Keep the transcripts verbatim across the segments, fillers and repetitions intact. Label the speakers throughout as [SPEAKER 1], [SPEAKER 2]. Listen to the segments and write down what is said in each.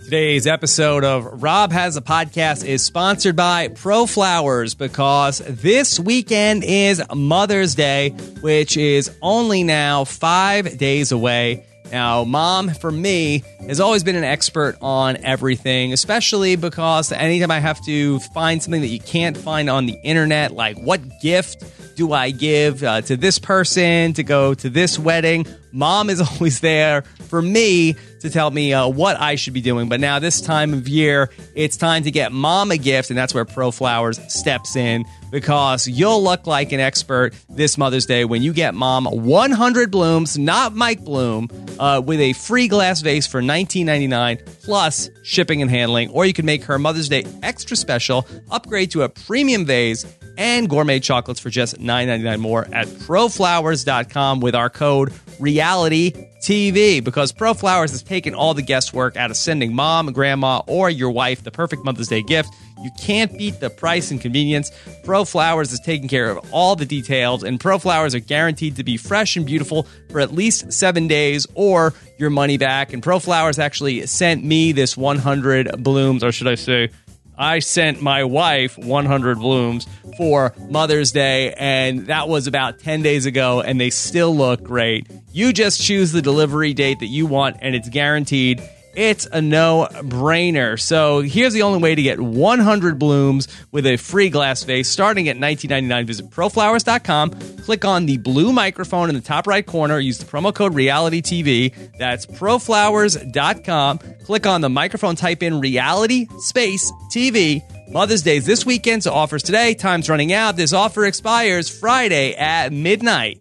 [SPEAKER 1] Today's episode of Rob Has a Podcast is sponsored by ProFlowers because this weekend is Mother's Day, which is only now five days away. Now, Mom, for me, has always been an expert on everything, especially because anytime I have to find something that you can't find on the internet, like what gift do I give uh, to this person to go to this wedding, Mom is always there for me to tell me uh, what I should be doing. But now this time of year, it's time to get Mom a gift, and that's where ProFlowers steps in because you'll look like an expert this Mother's Day when you get Mom one hundred blooms, not Mike Bloom, uh, with a free glass vase for nineteen ninety-nine dollars plus shipping and handling. Or you can make her Mother's Day extra special, upgrade to a premium vase, and gourmet chocolates for just nine ninety-nine more at proflowers dot com with our code Reality T V, because ProFlowers has taken all the guesswork out of sending mom, grandma, or your wife the perfect Mother's Day gift. You can't beat the price and convenience. ProFlowers is taking care of all the details, and ProFlowers are guaranteed to be fresh and beautiful for at least seven days or your money back. And ProFlowers actually sent me this one hundred blooms, or should I say, I sent my wife one hundred blooms for Mother's Day, and that was about ten days ago, and they still look great. You just choose the delivery date that you want, and it's guaranteed. It's a no-brainer. So here's the only way to get one hundred blooms with a free glass vase starting at nineteen ninety-nine. Visit proflowers dot com. Click on the blue microphone in the top right corner. Use the promo code Reality T V. That's proflowers dot com. Click on the microphone. Type in Reality Space T V. Mother's Day is this weekend, so offers today. Time's running out. This offer expires Friday at midnight.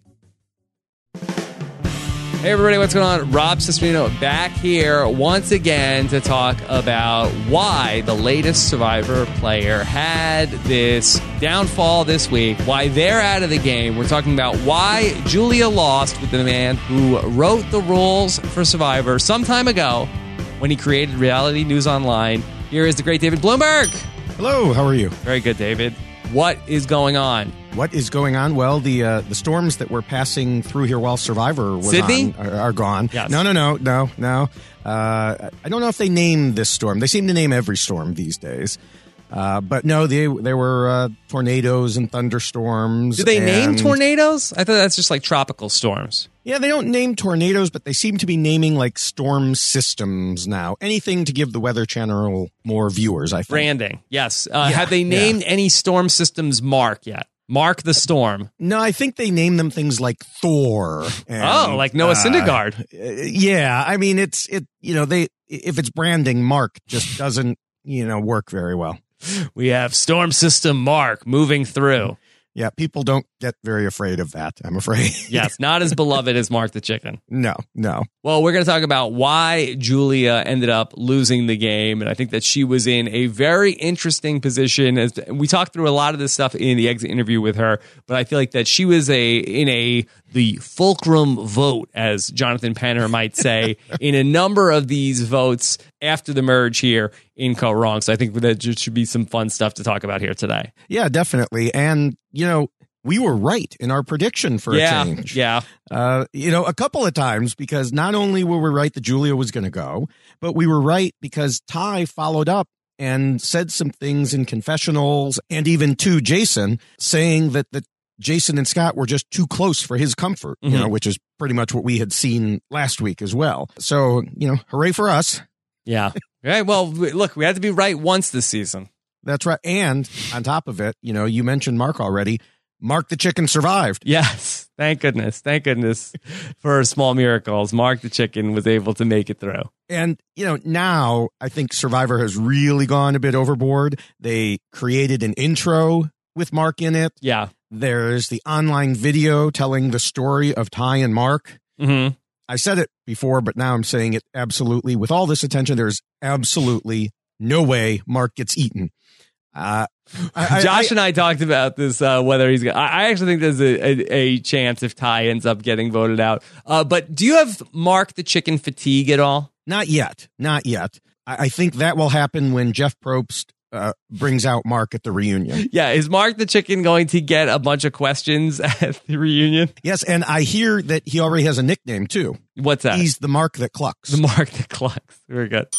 [SPEAKER 1] Hey everybody, what's going on? Rob Cesternino back here once again to talk about why the latest Survivor player had this downfall this week, why they're out of the game. We're talking about why Julia lost with the man who wrote the rules for Survivor some time ago when he created Reality News Online. Here is the great David Bloomberg.
[SPEAKER 2] Hello, how are you?
[SPEAKER 1] Very good, David. What is going on?
[SPEAKER 2] What is going on? Well, the uh, the storms that were passing through here while Survivor was
[SPEAKER 1] Sydney?
[SPEAKER 2] on are, are gone.
[SPEAKER 1] Yes.
[SPEAKER 2] No, no, no, no, no. Uh, I don't know if they named this storm. They seem to name every storm these days. Uh, but no, they, there were uh, tornadoes and thunderstorms.
[SPEAKER 1] Do they
[SPEAKER 2] and,
[SPEAKER 1] name tornadoes? I thought that's just like tropical storms.
[SPEAKER 2] Yeah, they don't name tornadoes, but they seem to be naming like storm systems now. Anything to give the Weather Channel more viewers, I think.
[SPEAKER 1] Branding, yes. Uh,
[SPEAKER 2] Yeah,
[SPEAKER 1] have they named
[SPEAKER 2] yeah.
[SPEAKER 1] any storm systems Mark yet? Mark the Storm.
[SPEAKER 2] No, I think they name them things like Thor. And,
[SPEAKER 1] Oh, like Noah
[SPEAKER 2] uh,
[SPEAKER 1] Syndergaard.
[SPEAKER 2] Uh, yeah, I mean, it's it. You know, they if it's branding, Mark just doesn't you know work very well.
[SPEAKER 1] We have Storm System Mark moving through.
[SPEAKER 2] Yeah, people don't get very afraid of that, I'm afraid.
[SPEAKER 1] Yes, not as beloved as Mark the Chicken.
[SPEAKER 2] No, no.
[SPEAKER 1] Well, we're going to talk about why Julia ended up losing the game. And I think that she was in a very interesting position. As we talked through a lot of this stuff in the exit interview with her, but I feel like that she was a in a the fulcrum vote, as Jonathan Penner might say, in a number of these votes after the merge here in Co Wrong. So I think that there should be some fun stuff to talk about here today.
[SPEAKER 2] Yeah, definitely. And, you know, we were right in our prediction for
[SPEAKER 1] yeah,
[SPEAKER 2] a change.
[SPEAKER 1] Yeah.
[SPEAKER 2] Uh, you know, a couple of times, because not only were we right that Julia was going to go, but we were right because Ty followed up and said some things in confessionals and even to Jason saying that that Jason and Scott were just too close for his comfort, you
[SPEAKER 1] Mm-hmm.
[SPEAKER 2] know, which is pretty much what we had seen last week as well. So, you know, hooray for us.
[SPEAKER 1] Yeah. Right. Well, look, we had to be right once this season.
[SPEAKER 2] That's right. And on top of it, you know, you mentioned Mark already. Mark the Chicken survived.
[SPEAKER 1] Yes. Thank goodness. Thank goodness for small miracles. Mark the Chicken was able to make it through.
[SPEAKER 2] And, you know, now I think Survivor has really gone a bit overboard. They created an intro with Mark in it.
[SPEAKER 1] Yeah.
[SPEAKER 2] There's the online video telling the story of Ty and Mark.
[SPEAKER 1] Mm-hmm.
[SPEAKER 2] I said it before, but now I'm saying it absolutely. With all this attention, there's absolutely no way Mark gets eaten. Uh, I,
[SPEAKER 1] Josh
[SPEAKER 2] I,
[SPEAKER 1] and I talked about this, uh, whether he's gonna, I I actually think there's a, a, a chance if Ty ends up getting voted out. Uh, but do you have Mark the Chicken fatigue at all?
[SPEAKER 2] Not yet. Not yet. I, I think that will happen when Jeff Probst uh, brings out Mark at the reunion.
[SPEAKER 1] Yeah. Is Mark the Chicken going to get a bunch of questions at the reunion?
[SPEAKER 2] Yes. And I hear that he already has a nickname, too.
[SPEAKER 1] What's that?
[SPEAKER 2] He's the Mark that clucks.
[SPEAKER 1] The Mark that clucks. Very good.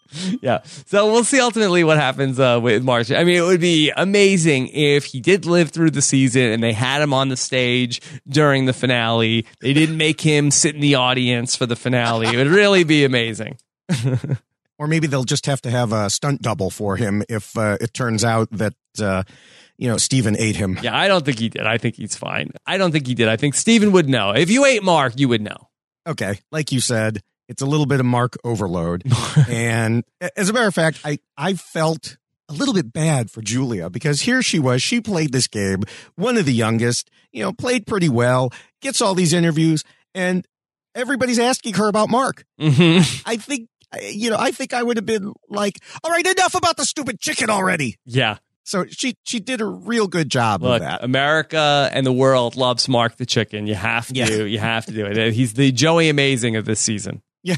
[SPEAKER 1] Yeah. So we'll see ultimately what happens uh, with Mark. I mean, it would be amazing if he did live through the season and they had him on the stage during the finale. They didn't make him sit in the audience for the finale. It would really be amazing.
[SPEAKER 2] Or maybe they'll just have to have a stunt double for him if uh, it turns out that, uh, you know, Steven ate him.
[SPEAKER 1] Yeah, I don't think he did. I think he's fine. I don't think he did. I think Steven would know. If you ate Mark, you would know.
[SPEAKER 2] Okay. Like you said, it's a little bit of Mark overload. And as a matter of fact, I, I felt a little bit bad for Julia because here she was. She played this game, one of the youngest, you know, played pretty well, gets all these interviews, and everybody's asking her about Mark.
[SPEAKER 1] Mm-hmm.
[SPEAKER 2] I think, you know, I think I would have been like, all right, enough about the stupid chicken already.
[SPEAKER 1] Yeah.
[SPEAKER 2] So she she did a real good job
[SPEAKER 1] Look,
[SPEAKER 2] of that.
[SPEAKER 1] America and the world loves Mark the Chicken. You have to,
[SPEAKER 2] Yeah.
[SPEAKER 1] you have to do it. He's the Joey Amazing of this season.
[SPEAKER 2] Yeah.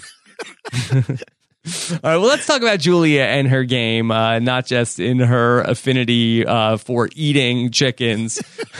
[SPEAKER 1] All right, well, let's talk about Julia and her game, uh, not just in her affinity uh, for eating chickens.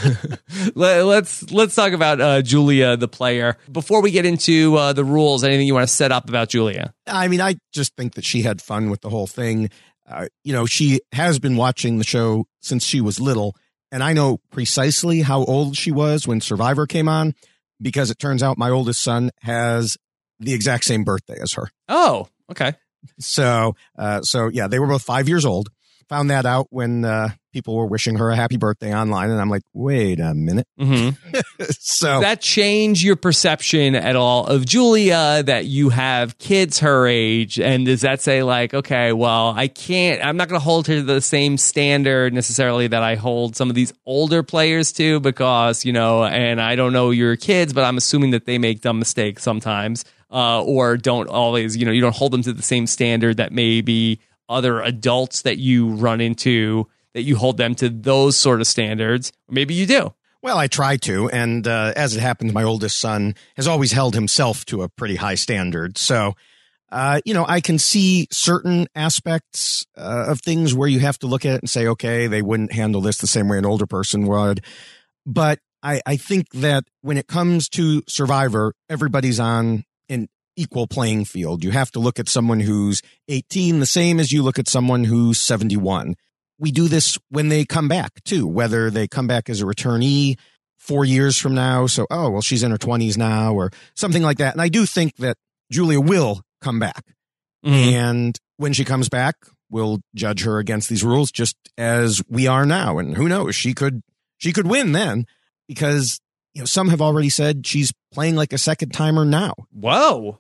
[SPEAKER 1] Let, let's let's talk about uh, Julia, the player. Before we get into uh, the rules, anything you want to set up about Julia?
[SPEAKER 2] I mean, I just think that she had fun with the whole thing. Uh, you know, she has been watching the show since she was little, and I know precisely how old she was when Survivor came on, because it turns out my oldest son has the exact same birthday as her.
[SPEAKER 1] Oh, okay.
[SPEAKER 2] So, uh, so yeah, they were both five years old. Found that out when uh, people were wishing her a happy birthday online, and I'm like, wait a minute.
[SPEAKER 1] Mm-hmm.
[SPEAKER 2] So
[SPEAKER 1] Does that change your perception at all of Julia, that you have kids her age? And does that say like, okay, well, I can't, I'm not going to hold her to the same standard necessarily that I hold some of these older players to, because, you know, and I don't know your kids, but I'm assuming that they make dumb mistakes sometimes, uh, or don't always, you know, you don't hold them to the same standard that maybe other adults that you run into, that you hold them to those sort of standards. Maybe you do.
[SPEAKER 2] Well, I try to, and uh, as it happens, my oldest son has always held himself to a pretty high standard. So, uh, you know, I can see certain aspects uh, of things where you have to look at it and say, okay, they wouldn't handle this the same way an older person would. But I, I think that when it comes to Survivor, everybody's on an equal playing field. You have to look at someone who's eighteen the same as you look at someone who's seventy-one. We do this when they come back too, whether they come back as a returnee four years from now. So, oh, well, she's in her twenties now or something like that. And I do think that Julia will come back. Mm-hmm. And when she comes back, we'll judge her against these rules just as we are now. And who knows, she could, she could win then, because, you know, some have already said she's playing like a second timer now.
[SPEAKER 1] Whoa.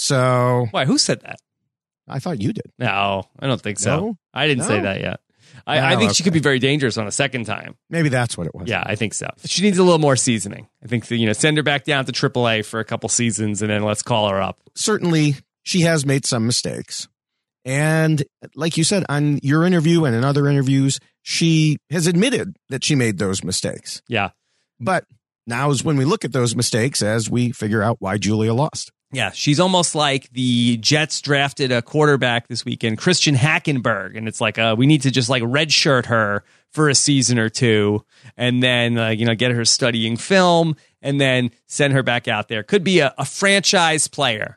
[SPEAKER 2] So
[SPEAKER 1] why? Who said that?
[SPEAKER 2] I thought you did.
[SPEAKER 1] No, I don't think so.
[SPEAKER 2] No?
[SPEAKER 1] I didn't
[SPEAKER 2] No?
[SPEAKER 1] say that yet. I,
[SPEAKER 2] No,
[SPEAKER 1] I think
[SPEAKER 2] okay.
[SPEAKER 1] she could be very dangerous on a second time.
[SPEAKER 2] Maybe that's what it was.
[SPEAKER 1] Yeah, I think so. She needs a little more seasoning. I think that, you know, send her back down to triple A for a couple seasons and then let's call her up.
[SPEAKER 2] Certainly, she has made some mistakes. And like you said, on your interview and in other interviews, she has admitted that she made those mistakes.
[SPEAKER 1] Yeah.
[SPEAKER 2] But now is when we look at those mistakes as we figure out why Julia lost.
[SPEAKER 1] Yeah, she's almost like the Jets drafted a quarterback this weekend, Christian Hackenberg, and it's like uh, we need to just like redshirt her for a season or two, and then uh, you know get her studying film, and then send her back out there. Could be a, a franchise player.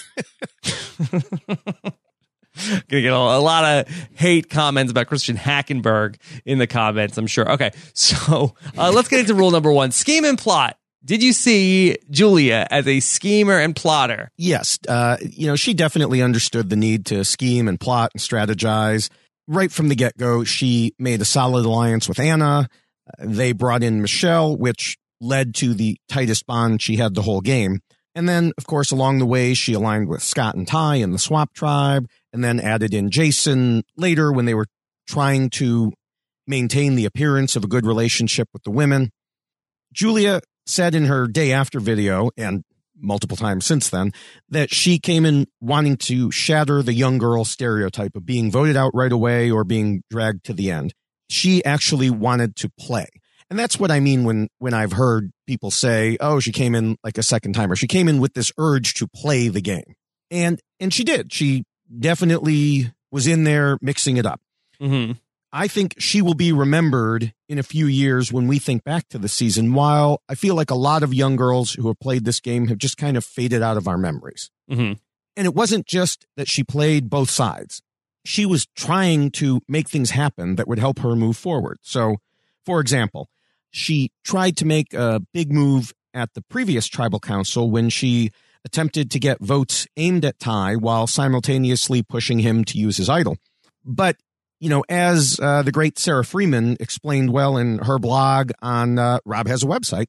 [SPEAKER 1] Gonna get a, a lot of hate comments about Christian Hackenberg in the comments, I'm sure. Okay, so uh, let's get into rule number one: scheme and plot. Did you see Julia as a schemer and plotter?
[SPEAKER 2] Yes. Uh, you know, she definitely understood the need to scheme and plot and strategize. Right from the get-go, she made a solid alliance with Anna. They brought in Michelle, which led to the tightest bond she had the whole game. And then, of course, along the way, she aligned with Scott and Ty in the Swap Tribe, and then added in Jason later when they were trying to maintain the appearance of a good relationship with the women. Julia said in her day after video, and multiple times since then, that she came in wanting to shatter the young girl stereotype of being voted out right away or being dragged to the end. She actually wanted to play. And that's what I mean when, when I've heard people say, oh, she came in like a second timer. She came in with this urge to play the game. And, and she did. She definitely was in there mixing it up.
[SPEAKER 1] Mm-hmm.
[SPEAKER 2] I think she will be remembered in a few years when we think back to the season, while I feel like a lot of young girls who have played this game have just kind of faded out of our memories.
[SPEAKER 1] Mm-hmm.
[SPEAKER 2] And it wasn't just that she played both sides. She was trying to make things happen that would help her move forward. So, for example, she tried to make a big move at the previous tribal council when she attempted to get votes aimed at Ty while simultaneously pushing him to use his idol. But, you know, as uh, the great Sarah Freeman explained well in her blog on uh, Rob Has a Website,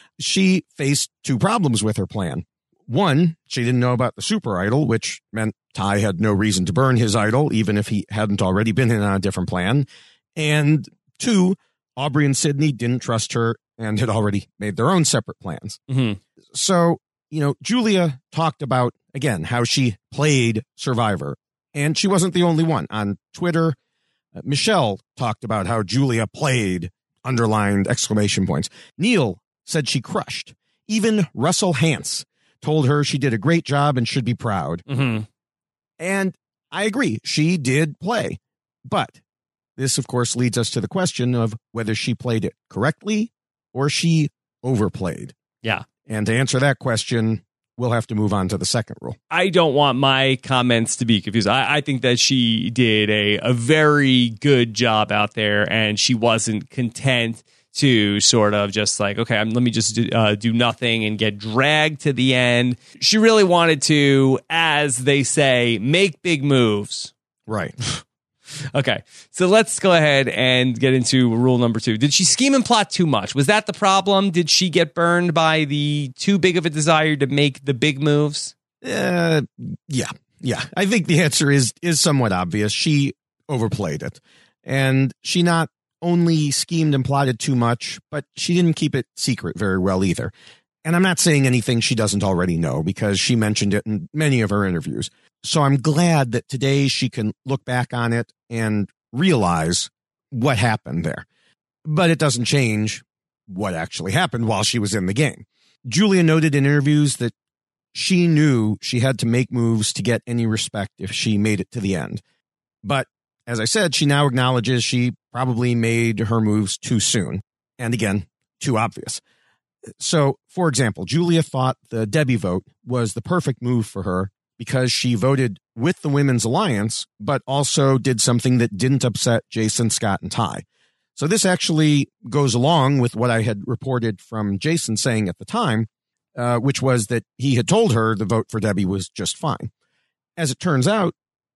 [SPEAKER 2] she faced two problems with her plan. One, she didn't know about the super idol, which meant Ty had no reason to burn his idol, even if he hadn't already been in on a different plan. And two, Aubrey and Sydney didn't trust her and had already made their own separate plans.
[SPEAKER 1] Mm-hmm.
[SPEAKER 2] So, you know, Julia talked about, again, how she played Survivor. And she wasn't the only one. On Twitter, uh, Michelle talked about how Julia played, underlined exclamation points. Neil said she crushed. Even Russell Hantz told her she did a great job and should be proud.
[SPEAKER 1] Mm-hmm.
[SPEAKER 2] And I agree, she did play. But this, of course, leads us to the question of whether she played it correctly or she overplayed.
[SPEAKER 1] Yeah.
[SPEAKER 2] And to answer that question, we'll have to move on to the second rule.
[SPEAKER 1] I don't want my comments to be confused. I, I think that she did a, a very good job out there, and she wasn't content to sort of just like, okay, I'm, let me just do, uh, do nothing and get dragged to the end. She really wanted to, as they say, make big moves.
[SPEAKER 2] Right.
[SPEAKER 1] Okay, so let's go ahead and get into rule number two. Did she scheme and plot too much? Was that the problem? Did she get burned by the too big of a desire to make the big moves?
[SPEAKER 2] Uh, yeah, yeah. I think the answer is is somewhat obvious. She overplayed it. And she not only schemed and plotted too much, but she didn't keep it secret very well either. And I'm not saying anything she doesn't already know, because she mentioned it in many of her interviews. So I'm glad that today she can look back on it and realize what happened there. But it doesn't change what actually happened while she was in the game. Julia noted in interviews that she knew she had to make moves to get any respect if she made it to the end. But as I said, she now acknowledges she probably made her moves too soon. And again, too obvious. So, for example, Julia thought the Debbie vote was the perfect move for her because she voted with the Women's Alliance, but also did something that didn't upset Jason, Scott, and Ty. So this actually goes along with what I had reported from Jason saying at the time, uh, which was that he had told her the vote for Debbie was just fine. As it turns out,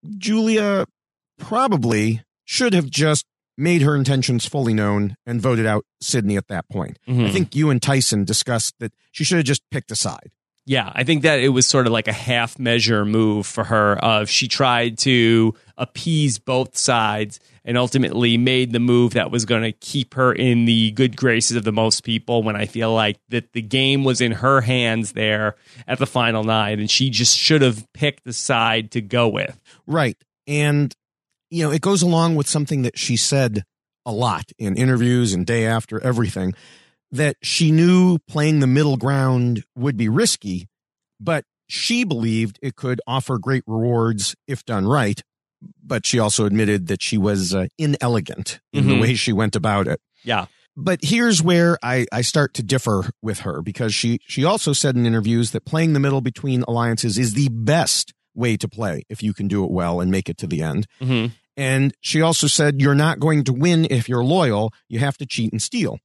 [SPEAKER 2] Julia probably should have just made her intentions fully known and voted out Sydney at that point. Mm-hmm. I think you and Tyson discussed that she should have just picked a side.
[SPEAKER 1] Yeah, I think that it was sort of like a half measure move for her. Of she tried to appease both sides and ultimately made the move that was going to keep her in the good graces of the most people, when I feel like that the game was in her hands there at the final nine, and she just should have picked the side to go with.
[SPEAKER 2] Right. And, you know, it goes along with something that she said a lot in interviews and day after everything, that she knew playing the middle ground would be risky, but she believed it could offer great rewards if done right. But she also admitted that she was uh, inelegant in mm-hmm. the way she went about it.
[SPEAKER 1] Yeah.
[SPEAKER 2] But here's where I, I start to differ with her, because she, she also said in interviews that playing the middle between alliances is the best way to play if you can do it well and make it to the end.
[SPEAKER 1] Mm-hmm.
[SPEAKER 2] And she also said you're not going to win if you're loyal. You have to cheat and steal.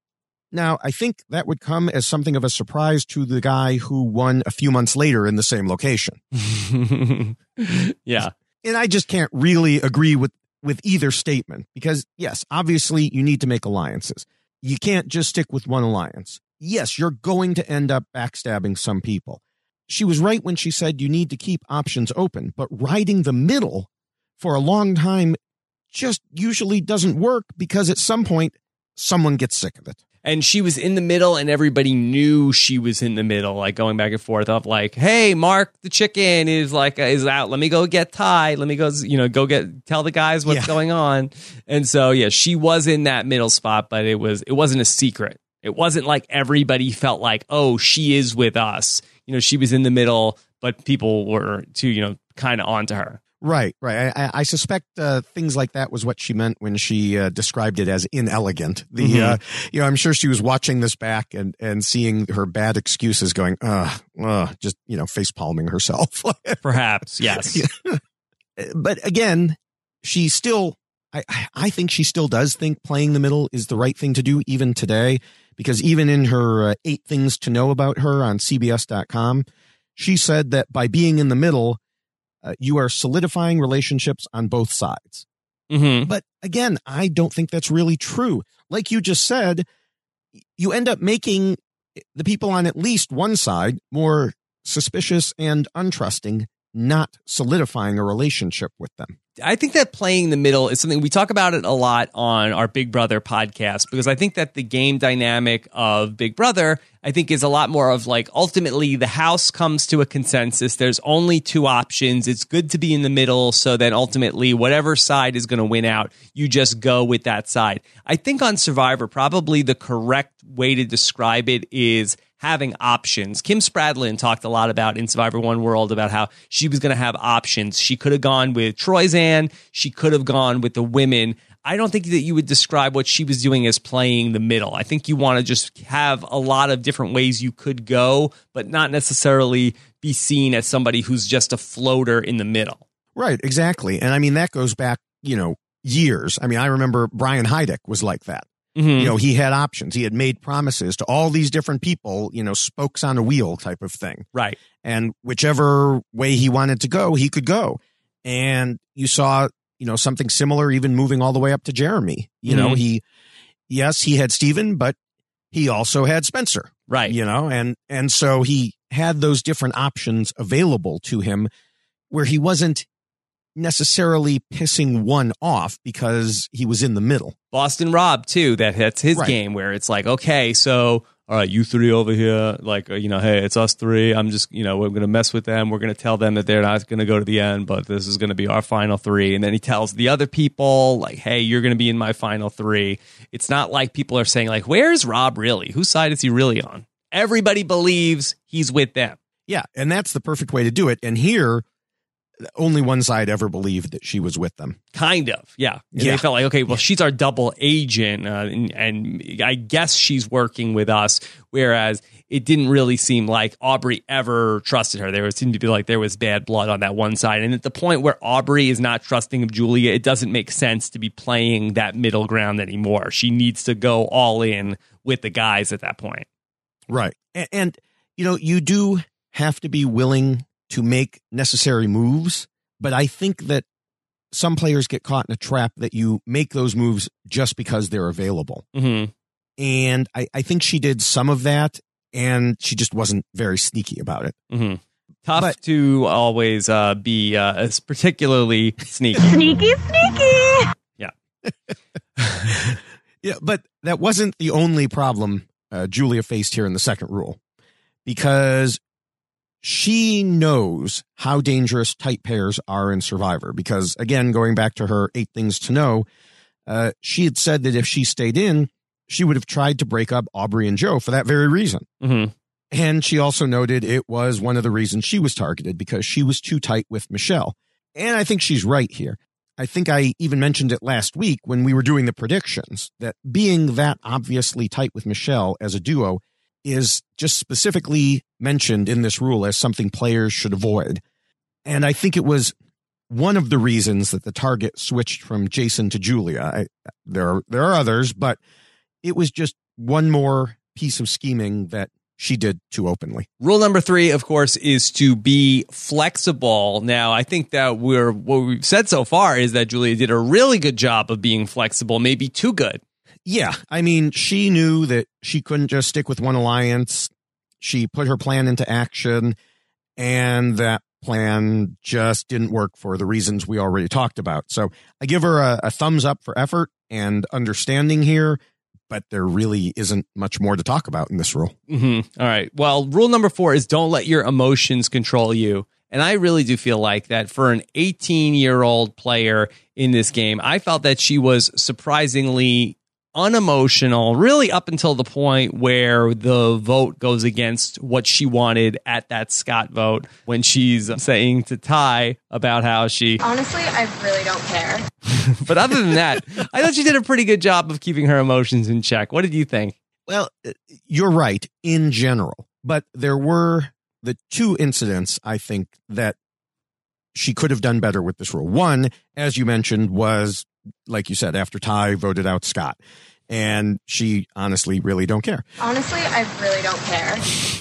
[SPEAKER 2] Now, I think that would come as something of a surprise to the guy who won a few months later in the same location.
[SPEAKER 1] Yeah.
[SPEAKER 2] And I just can't really agree with, with either statement, because, yes, obviously you need to make alliances. You can't just stick with one alliance. Yes, you're going to end up backstabbing some people. She was right when she said you need to keep options open, but riding the middle for a long time just usually doesn't work, because at some point someone gets sick of it.
[SPEAKER 1] And she was in the middle, and everybody knew she was in the middle, like going back and forth of like, hey, Mark the chicken is like, is out. Let me go get Ty. Let me go, you know, go get, tell the guys what's yeah. going on. And so, yeah, she was in that middle spot, but it was, it wasn't a secret. It wasn't like everybody felt like, oh, she is with us. You know, she was in the middle, but people were too, you know, kind of onto her.
[SPEAKER 2] Right, right. I, I suspect uh, things like that was what she meant when she uh, described it as inelegant. The, mm-hmm. uh, you know, I'm sure she was watching this back and, and seeing her bad excuses going, uh, uh just, you know, face palming herself.
[SPEAKER 1] Perhaps, yes.
[SPEAKER 2] But again, she still, I, I think she still does think playing the middle is the right thing to do even today, because even in her uh, eight things to know about her on C B S dot com, she said that by being in the middle, Uh, you are solidifying relationships on both sides.
[SPEAKER 1] Mm-hmm.
[SPEAKER 2] But again, I don't think that's really true. Like you just said, you end up making the people on at least one side more suspicious and untrusting, not solidifying a relationship with them.
[SPEAKER 1] I think that playing the middle is something we talk about it a lot on our Big Brother podcast, because I think that the game dynamic of Big Brother, I think, is a lot more of like, ultimately the house comes to a consensus. There's only two options. It's good to be in the middle, so then ultimately whatever side is going to win out, you just go with that side. I think on Survivor, probably the correct way to describe it is having options. Kim Spradlin talked a lot about in Survivor One World about how she was going to have options. She could have gone with Troyzan. She could have gone with the women. I don't think that you would describe what she was doing as playing the middle. I think you want to just have a lot of different ways you could go, but not necessarily be seen as somebody who's just a floater in the middle.
[SPEAKER 2] Right, exactly. And I mean, that goes back, you know, years. I mean, I remember Brian Heideck was like that.
[SPEAKER 1] Mm-hmm.
[SPEAKER 2] You know, he had options. He had made promises to all these different people, you know, spokes on a wheel type of thing.
[SPEAKER 1] Right.
[SPEAKER 2] And whichever way he wanted to go, he could go. And you saw, you know, something similar even moving all the way up to Jeremy. You mm-hmm. know, he, yes, he had Steven, but he also had Spencer.
[SPEAKER 1] Right.
[SPEAKER 2] You know, and, and so he had those different options available to him where he wasn't necessarily pissing one off because he was in the middle.
[SPEAKER 1] Boston Rob, too, that that's his right. game, where it's like, okay, so, all right, you three over here, like, you know, hey, it's us three. I'm just, you know, we're going to mess with them. We're going to tell them that they're not going to go to the end, but this is going to be our final three. And then he tells the other people, like, hey, you're going to be in my final three. It's not like people are saying, like, where's Rob really? Whose side is he really on? Everybody believes he's with them.
[SPEAKER 2] Yeah, and that's the perfect way to do it. And here, only one side ever believed that she was with them.
[SPEAKER 1] Kind of, yeah. And
[SPEAKER 2] yeah.
[SPEAKER 1] They felt like, okay, well, she's our double agent, uh, and, and I guess she's working with us, whereas it didn't really seem like Aubrey ever trusted her. There seemed to be like there was bad blood on that one side. And at the point where Aubrey is not trusting of Julia, it doesn't make sense to be playing that middle ground anymore. She needs to go all in with the guys at that point.
[SPEAKER 2] Right. And, and you know, you do have to be willing to make necessary moves, but I think that some players get caught in a trap that you make those moves just because they're available.
[SPEAKER 1] Mm-hmm.
[SPEAKER 2] And I, I think she did some of that, and she just wasn't very sneaky about it.
[SPEAKER 1] Mm-hmm. Tough but, to always uh, be uh, as particularly sneaky.
[SPEAKER 3] Sneaky, sneaky.
[SPEAKER 1] Yeah.
[SPEAKER 2] Yeah, but that wasn't the only problem uh, Julia faced here in the second rule, because she knows how dangerous tight pairs are in Survivor. Because, again, going back to her eight things to know, uh, she had said that if she stayed in, she would have tried to break up Aubrey and Joe for that very reason.
[SPEAKER 1] Mm-hmm.
[SPEAKER 2] And she also noted it was one of the reasons she was targeted, because she was too tight with Michelle. And I think she's right here. I think I even mentioned it last week when we were doing the predictions, that being that obviously tight with Michelle as a duo is just specifically mentioned in this rule as something players should avoid. And I think it was one of the reasons that the target switched from Jason to Julia. I, there are, there are others, but it was just one more piece of scheming that she did too openly.
[SPEAKER 1] Rule number three, of course, is to be flexible. Now, I think that we're what we've said so far is that Julia did a really good job of being flexible, maybe too good.
[SPEAKER 2] Yeah, I mean, she knew that she couldn't just stick with one alliance. She put her plan into action, and that plan just didn't work for the reasons we already talked about. So I give her a, a thumbs up for effort and understanding here, but there really isn't much more to talk about in this rule.
[SPEAKER 1] Mm-hmm. All right. Well, rule number four is don't let your emotions control you. And I really do feel like that for an eighteen-year-old player in this game, I felt that she was surprisingly unemotional, really up until the point where the vote goes against what she wanted at that Scott vote, when she's saying to Ty about how she...
[SPEAKER 3] Honestly, I really don't care.
[SPEAKER 1] But other than that, I thought she did a pretty good job of keeping her emotions in check. What did you think?
[SPEAKER 2] Well, you're right in general, but there were the two incidents, I think, that she could have done better with this rule. One, as you mentioned, was, like you said, after Ty voted out Scott. And she honestly really don't care.
[SPEAKER 3] Honestly, I really don't care.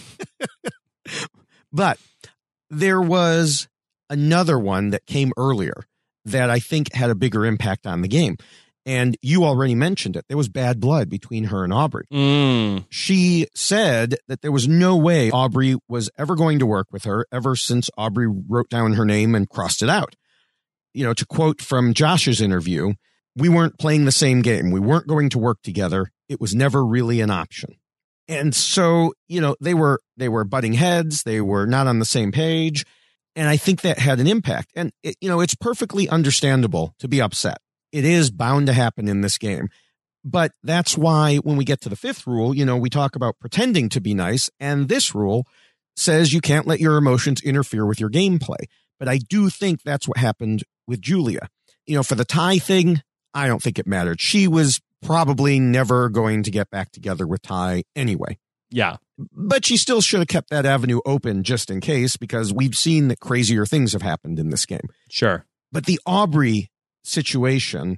[SPEAKER 2] But there was another one that came earlier that I think had a bigger impact on the game. And you already mentioned it. There was bad blood between her and Aubrey.
[SPEAKER 1] Mm.
[SPEAKER 2] She said that there was no way Aubrey was ever going to work with her ever since Aubrey wrote down her name and crossed it out. You know, to quote from Josh's interview, we weren't playing the same game. We weren't going to work together. It was never really an option. And so, you know, they were they were butting heads. They were not on the same page. And I think that had an impact. And, it, you know, it's perfectly understandable to be upset. It is bound to happen in this game. But that's why when we get to the fifth rule, you know, we talk about pretending to be nice. And this rule says you can't let your emotions interfere with your gameplay. But I do think that's what happened with Julia. You know, for the Ty thing, I don't think it mattered. She was probably never going to get back together with Ty anyway.
[SPEAKER 1] Yeah.
[SPEAKER 2] But she still should have kept that avenue open just in case, because we've seen that crazier things have happened in this game.
[SPEAKER 1] Sure.
[SPEAKER 2] But the Aubrey situation,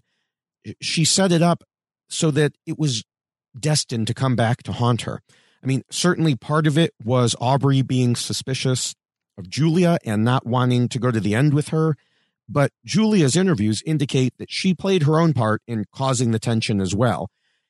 [SPEAKER 2] she set it up so that it was destined to come back to haunt her. I mean, certainly part of it was Aubrey being suspicious of Julia and not wanting to go to the end with her. But Julia's interviews indicate that she played her own part in causing the tension as well.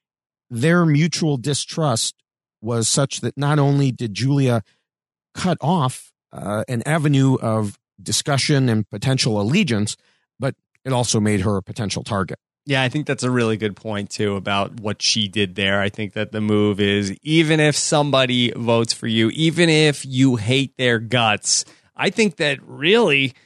[SPEAKER 2] Their mutual distrust was such that not only did Julia cut off uh, an avenue of discussion and potential allegiance, but it also made her a potential target.
[SPEAKER 1] Yeah, I think that's a really good point, too, about what she did there. I think that the move is, even if somebody votes for you, even if you hate their guts, I think that really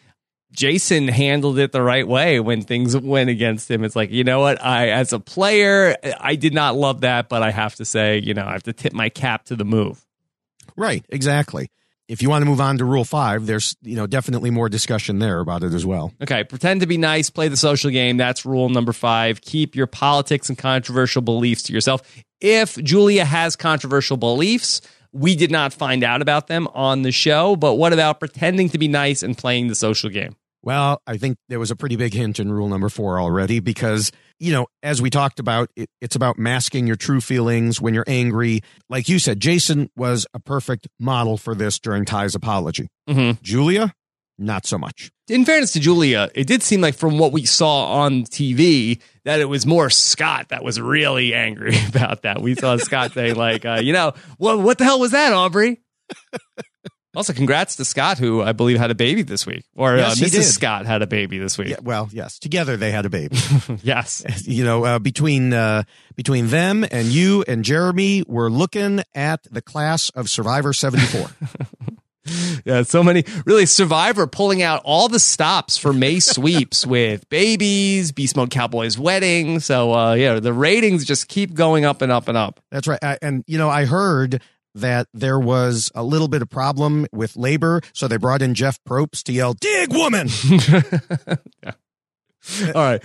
[SPEAKER 1] Jason handled it the right way when things went against him. It's like, you know what? I, as a player, I did not love that, but I have to say, you know, I have to tip my cap to the move.
[SPEAKER 2] Right, exactly. If you want to move on to rule five, there's, you know, definitely more discussion there about it as well.
[SPEAKER 1] Okay, pretend to be nice, play the social game. That's rule number five. Keep your politics and controversial beliefs to yourself. If Julia has controversial beliefs, we did not find out about them on the show, but what about pretending to be nice and playing the social game?
[SPEAKER 2] Well, I think there was a pretty big hint in rule number four already because, you know, as we talked about, it, it's about masking your true feelings when you're angry. Like you said, Jason was a perfect model for this during Ty's apology.
[SPEAKER 1] Mm-hmm.
[SPEAKER 2] Julia, not so much.
[SPEAKER 1] In fairness to Julia, it did seem like from what we saw on T V that it was more Scott that was really angry about that. We saw Scott saying like, uh, you know, what, what the hell was that, Aubrey? Also, congrats to Scott, who I believe had a baby this week. Or
[SPEAKER 2] yes,
[SPEAKER 1] uh, Missus Scott had a baby this week.
[SPEAKER 2] Yeah, well, yes. Together they had a baby.
[SPEAKER 1] Yes.
[SPEAKER 2] You know, uh, between uh, between them and you and Jeremy, we're looking at the class of Survivor seventy-four.
[SPEAKER 1] Yeah, so many. Really, Survivor pulling out all the stops for May sweeps with babies, Beast Mode Cowboys wedding. So, uh, yeah, the ratings just keep going up and up and up.
[SPEAKER 2] That's right. I, and, you know, I heard that there was a little bit of problem with labor, so they brought in Jeff Probst to yell, "Dig, woman!"
[SPEAKER 1] Yeah. All right.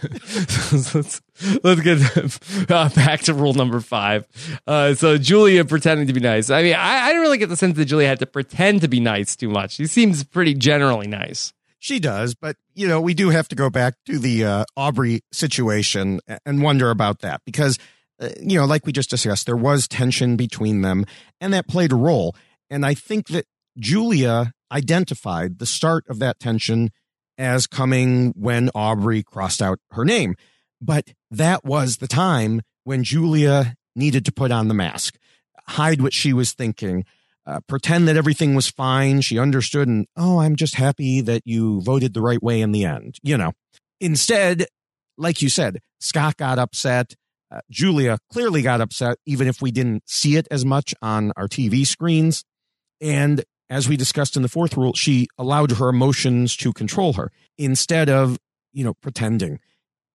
[SPEAKER 1] let's, let's get uh, back to rule number five. Uh, so Julia pretending to be nice. I mean, I, I didn't really get the sense that Julia had to pretend to be nice too much. She seems pretty generally nice.
[SPEAKER 2] She does, but, you know, we do have to go back to the uh, Aubrey situation and wonder about that because, uh, you know, like we just discussed, there was tension between them, and that played a role. And I think that Julia identified the start of that tension as coming when Aubrey crossed out her name. But that was the time when Julia needed to put on the mask, hide what she was thinking, uh, pretend that everything was fine. She understood, and, oh, I'm just happy that you voted the right way in the end, you know. Instead, like you said, Scott got upset. Uh, Julia clearly got upset, even if we didn't see it as much on our T V screens. And as we discussed in the fourth rule, she allowed her emotions to control her instead of, you know, pretending.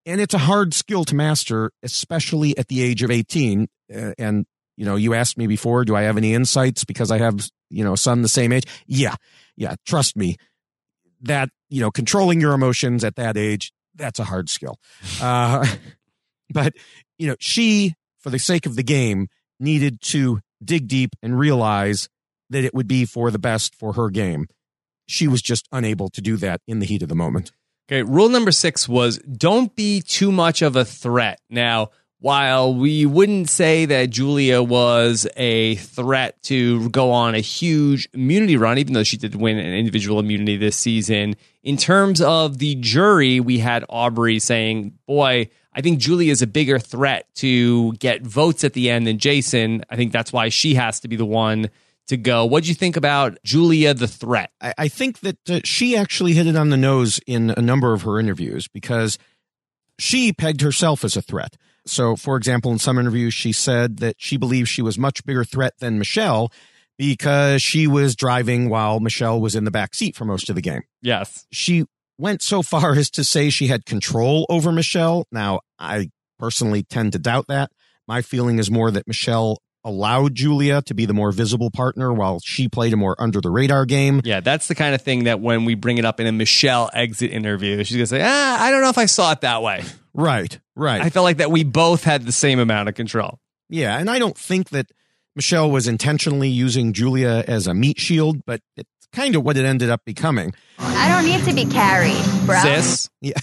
[SPEAKER 2] And it's a hard skill to master, especially at the age of eighteen. Uh, and, you know, you asked me before, do I have any insights because I have, you know, a son the same age? Yeah. Yeah. Trust me that, you know, controlling your emotions at that age, that's a hard skill. Uh, but, you know, she, for the sake of the game, needed to dig deep and realize that it would be for the best for her game. She was just unable to do that in the heat of the moment.
[SPEAKER 1] Okay, rule number six was don't be too much of a threat. Now, while we wouldn't say that Julia was a threat to go on a huge immunity run, even though she did win an individual immunity this season, in terms of the jury, we had Aubrey saying, boy, I think Julia is a bigger threat to get votes at the end than Jason. I think that's why she has to be the one to go. What do you think about Julia the threat?
[SPEAKER 2] I, I think that uh, she actually hit it on the nose in a number of her interviews because she pegged herself as a threat. So, for example, in some interviews, she said that she believes she was much bigger threat than Michelle because she was driving while Michelle was in the back seat for most of the game.
[SPEAKER 1] Yes.
[SPEAKER 2] She went so far as to say she had control over Michelle. Now, I personally tend to doubt that. My feeling is more that Michelle allowed Julia to be the more visible partner while she played a more under the radar game.
[SPEAKER 1] Yeah, that's the kind of thing that when we bring it up in a Michelle exit interview, she's going to say, ah, I don't know if I saw it that way.
[SPEAKER 2] Right, right.
[SPEAKER 1] I felt like that we both had the same amount of control.
[SPEAKER 2] Yeah, and I don't think that Michelle was intentionally using Julia as a meat shield, but it's kind of what it ended up becoming.
[SPEAKER 4] I don't need to be carried, bro.
[SPEAKER 1] Sis?
[SPEAKER 2] Yeah.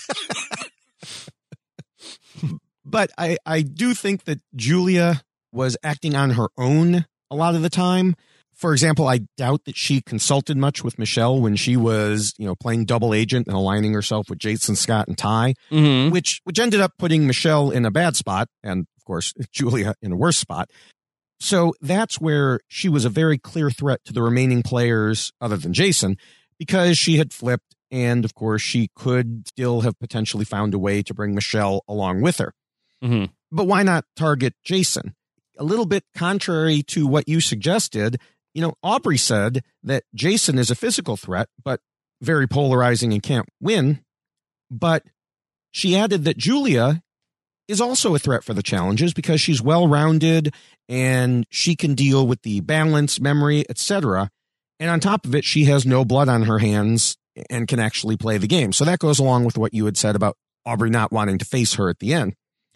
[SPEAKER 2] But I, I do think that Julia was acting on her own a lot of the time. For example, I doubt that she consulted much with Michelle when she was, you know, playing double agent and aligning herself with Jason Scott and Ty,
[SPEAKER 1] mm-hmm.
[SPEAKER 2] which which ended up putting Michelle in a bad spot and, of course, Julia in a worse spot. So that's where she was a very clear threat to the remaining players other than Jason because she had flipped and, of course, she could still have potentially found a way to bring Michelle along with her.
[SPEAKER 1] Mm-hmm.
[SPEAKER 2] But why not target Jason? A little bit contrary to what you suggested, you know, Aubrey said that Jason is a physical threat, but very polarizing and can't win. But she added that Julia is also a threat for the challenges because she's well-rounded and she can deal with the balance, memory, et cetera. And on top of it, she has no blood on her hands and can actually play the game. So that goes along with what you had said about Aubrey not wanting to face her at the end.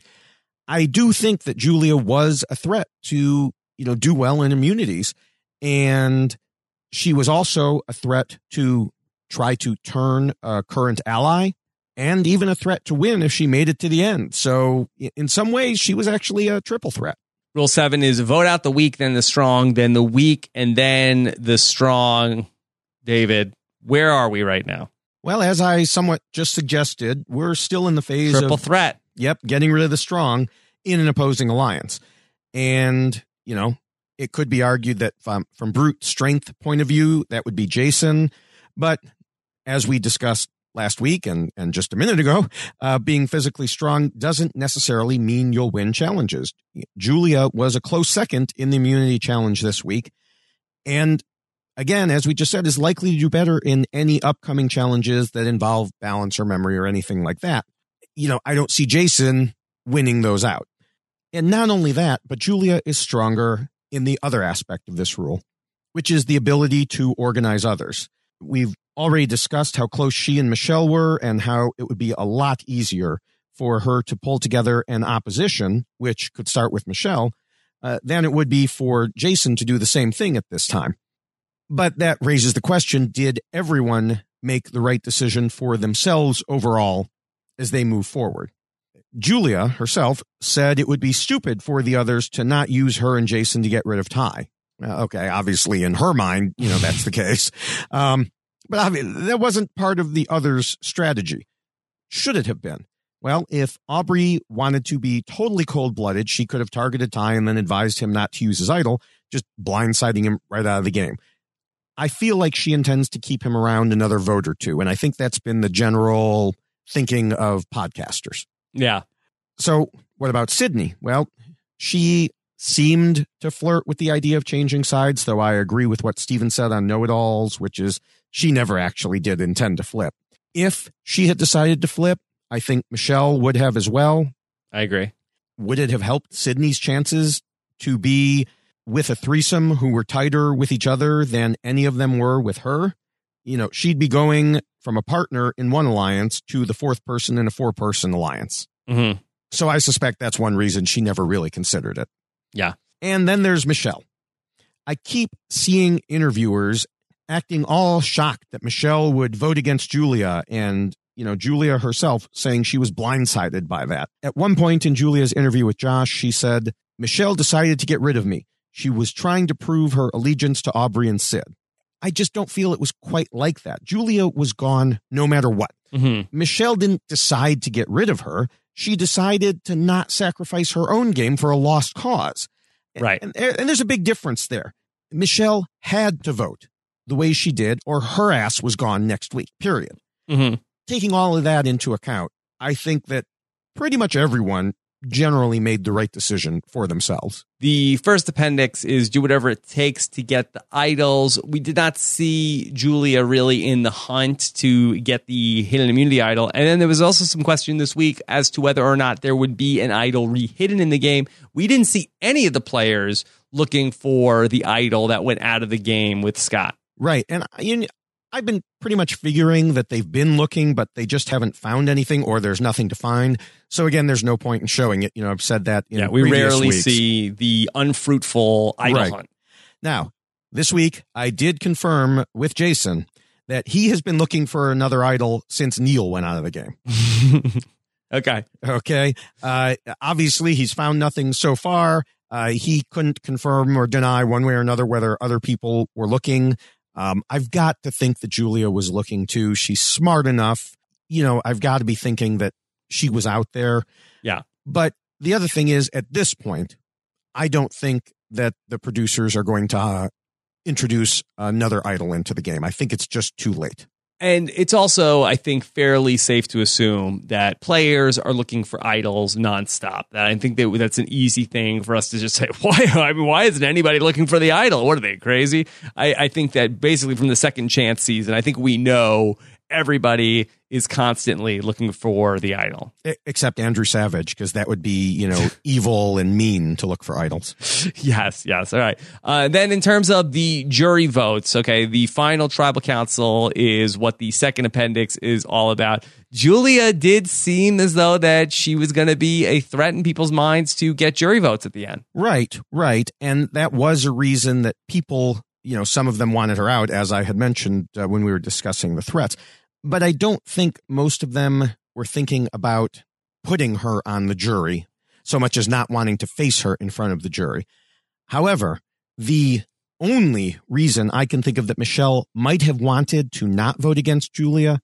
[SPEAKER 2] I do think that Julia was a threat to, you know, do well in immunities. And she was also a threat to try to turn a current ally and even a threat to win if she made it to the end. So in some ways, she was actually a triple threat.
[SPEAKER 1] Rule seven is vote out the weak, then the strong, then the weak, and then the strong. David, where are we right now?
[SPEAKER 2] Well, as I somewhat just suggested, we're still in the phase
[SPEAKER 1] Triple
[SPEAKER 2] of
[SPEAKER 1] threat.
[SPEAKER 2] Yep, getting rid of the strong in an opposing alliance. And, you know, it could be argued that from, from brute strength point of view, that would be Jason. But as we discussed last week and, and just a minute ago, uh, being physically strong doesn't necessarily mean you'll win challenges. Julia was a close second in the immunity challenge this week. And again, as we just said, is likely to do better in any upcoming challenges that involve balance or memory or anything like that. You know, I don't see Jason winning those out. And not only that, but Julia is stronger in the other aspect of this rule, which is the ability to organize others. We've already discussed how close she and Michelle were and how it would be a lot easier for her to pull together an opposition, which could start with Michelle, uh, than it would be for Jason to do the same thing at this time. But that raises the question, did everyone make the right decision for themselves overall as they move forward? Julia herself said it would be stupid for the others to not use her and Jason to get rid of Ty. Well, okay, obviously in her mind, you know, that's the case. Um, but I mean, that wasn't part of the others' strategy. Should it have been? Well, if Aubrey wanted to be totally cold-blooded, she could have targeted Ty and then advised him not to use his idol, just blindsiding him right out of the game. I feel like she intends to keep him around another vote or two, and I think that's been the general thinking of podcasters.
[SPEAKER 1] Yeah.
[SPEAKER 2] So what about Sydney? Well, she seemed to flirt with the idea of changing sides, though I agree with what Steven said on Know-It-Alls, which is she never actually did intend to flip. If she had decided to flip, I think Michelle would have as well.
[SPEAKER 1] I agree.
[SPEAKER 2] Would it have helped Sydney's chances to be with a threesome who were tighter with each other than any of them were with her? You know, she'd be going from a partner in one alliance to the fourth person in a four-person alliance.
[SPEAKER 1] Mm-hmm.
[SPEAKER 2] So I suspect that's one reason she never really considered it.
[SPEAKER 1] Yeah.
[SPEAKER 2] And then there's Michelle. I keep seeing interviewers acting all shocked that Michelle would vote against Julia, and, you know, Julia herself saying she was blindsided by that. At one point in Julia's interview with Josh, she said, Michelle decided to get rid of me. She was trying to prove her allegiance to Aubrey and Sid. I just don't feel it was quite like that. Julia was gone no matter what.
[SPEAKER 1] Mm-hmm.
[SPEAKER 2] Michelle didn't decide to get rid of her. She decided to not sacrifice her own game for a lost cause.
[SPEAKER 1] Right.
[SPEAKER 2] And, and, and there's a big difference there. Michelle had to vote the way she did, or her ass was gone next week, period.
[SPEAKER 1] Mm-hmm.
[SPEAKER 2] Taking all of that into account, I think that pretty much everyone generally made the right decision for themselves.
[SPEAKER 1] The first appendix is do whatever it takes to get the idols. We did not see Julia really in the hunt to get the hidden immunity idol. And then there was also some question this week as to whether or not there would be an idol re-hidden in the game. We didn't see any of the players looking for the idol that went out of the game with Scott.
[SPEAKER 2] Right. And you know, I've been pretty much figuring that they've been looking, but they just haven't found anything, or there's nothing to find. So again, there's no point in showing it. You know, I've said that in
[SPEAKER 1] yeah, we
[SPEAKER 2] previous
[SPEAKER 1] rarely
[SPEAKER 2] weeks.
[SPEAKER 1] see the unfruitful idol
[SPEAKER 2] Right.
[SPEAKER 1] hunt.
[SPEAKER 2] Now, this week, I did confirm with Jason that he has been looking for another idol since Neil went out of the game.
[SPEAKER 1] Okay.
[SPEAKER 2] Okay. Uh, obviously, he's found nothing so far. Uh, he couldn't confirm or deny one way or another whether other people were looking. Um, I've got to think that Julia was looking too. She's smart enough. You know, I've got to be thinking that she was out there.
[SPEAKER 1] Yeah.
[SPEAKER 2] But the other thing is, at this point, I don't think that the producers are going to uh, introduce another idol into the game. I think it's just too late.
[SPEAKER 1] And it's also, I think, fairly safe to assume that players are looking for idols nonstop. That I think that that's an easy thing for us to just say, why? I mean, why isn't anybody looking for the idol? What are they, crazy? I, I think that basically from the second chance season, I think we know everybody is constantly looking for the idol.
[SPEAKER 2] Except Andrew Savage, because that would be, you know, evil and mean to look for idols.
[SPEAKER 1] Yes, yes. All right. Uh, then in terms of the jury votes, okay, the final tribal council is what the second appendix is all about. Julia did seem as though that she was going to be a threat in people's minds to get jury votes at the end.
[SPEAKER 2] Right, right. And that was a reason that people, you know, some of them wanted her out, as I had mentioned uh, when we were discussing the threats. But I don't think most of them were thinking about putting her on the jury so much as not wanting to face her in front of the jury. However, the only reason I can think of that Michelle might have wanted to not vote against Julia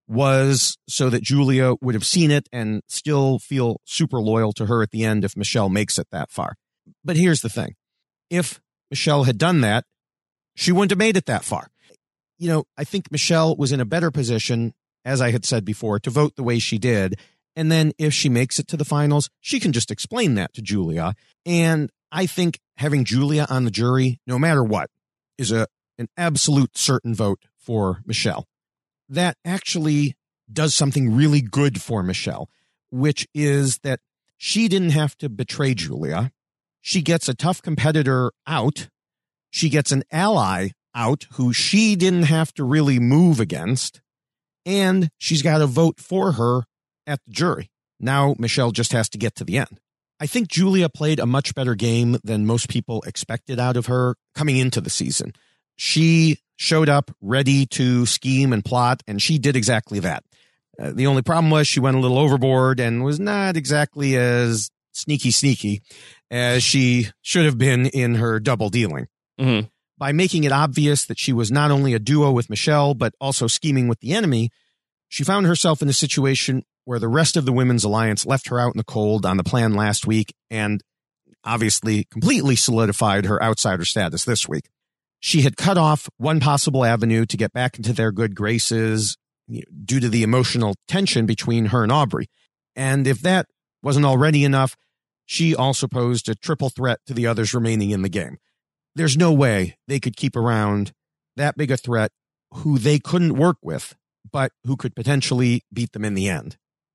[SPEAKER 2] was so that Julia would have seen it and still feel super loyal to her at the end if Michelle makes it that far. But here's the thing. If Michelle had done that, she wouldn't have made it that far. You know, I think Michelle was in a better position, as I had said before, to vote the way she did. And then if she makes it to the finals, she can just explain that to Julia. And I think having Julia on the jury, no matter what, is a an absolute certain vote for Michelle. That actually does something really good for Michelle, which is that she didn't have to betray Julia. She gets a tough competitor out. She gets an ally out who she didn't have to really move against, and she's got a vote for her at the jury. Now Michelle just has to get to the end. I think Julia played a much better game than most people expected out of her coming into the season. She showed up ready to scheme and plot, and she did exactly that. Uh, the only problem was she went a little overboard and was not exactly as sneaky sneaky as she should have been in her double dealing.
[SPEAKER 1] Mm-hmm.
[SPEAKER 2] By making it obvious that she was not only a duo with Michelle, but also scheming with the enemy, she found herself in a situation where the rest of the women's alliance left her out in the cold on the plan last week and obviously completely solidified her outsider status this week. She had cut off one possible avenue to get back into their good graces due to the emotional tension between her and Aubrey. And if that wasn't already enough, she also posed a triple threat to the others remaining in the game. There's no way they could keep around that big a threat who they couldn't work with, but who could potentially beat them in the end.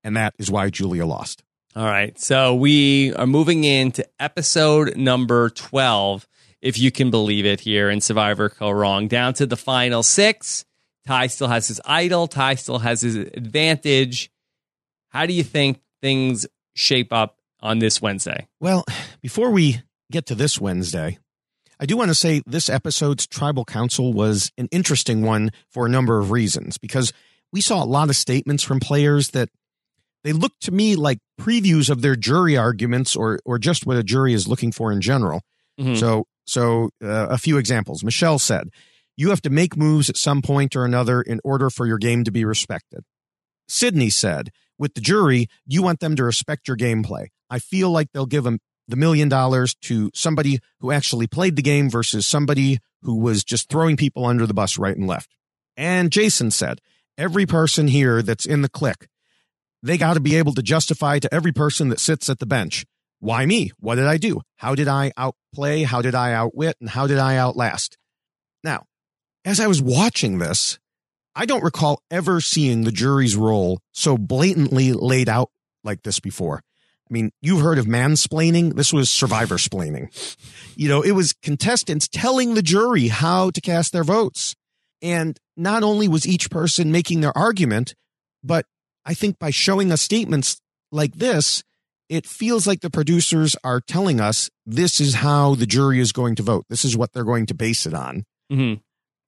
[SPEAKER 2] And that is why Julia lost.
[SPEAKER 1] All right. So we are moving into episode number twelve, if you can believe it, here in Survivor Go Wrong. Down to the final six. Ty still has his idol. Ty still has his advantage. How do you think things shape up on this Wednesday?
[SPEAKER 2] Well, before we get to this Wednesday, I do want to say this episode's Tribal Council was an interesting one for a number of reasons, because we saw a lot of statements from players that they looked to me like previews of their jury arguments or or just what a jury is looking for in general. Mm-hmm. So, so uh, a few examples. Michelle said, you have to make moves at some point or another in order for your game to be respected. Sydney said, with the jury, you want them to respect your gameplay. I feel like they'll give them the million dollars to somebody who actually played the game versus somebody who was just throwing people under the bus right and left. And Jason said, every person here that's in the clique, they got to be able to justify to every person that sits at the bench. Why me? What did I do? How did I outplay? How did I outwit? And how did I outlast? Now, as I was watching this, I don't recall ever seeing the jury's role so blatantly laid out like this before. I mean, you've heard of mansplaining. This was survivor-splaining. You know, it was contestants telling the jury how to cast their votes. And not only was each person making their argument, but I think by showing us statements like this, it feels like the producers are telling us this is how the jury is going to vote. This is what they're going to base it on.
[SPEAKER 1] Mm-hmm.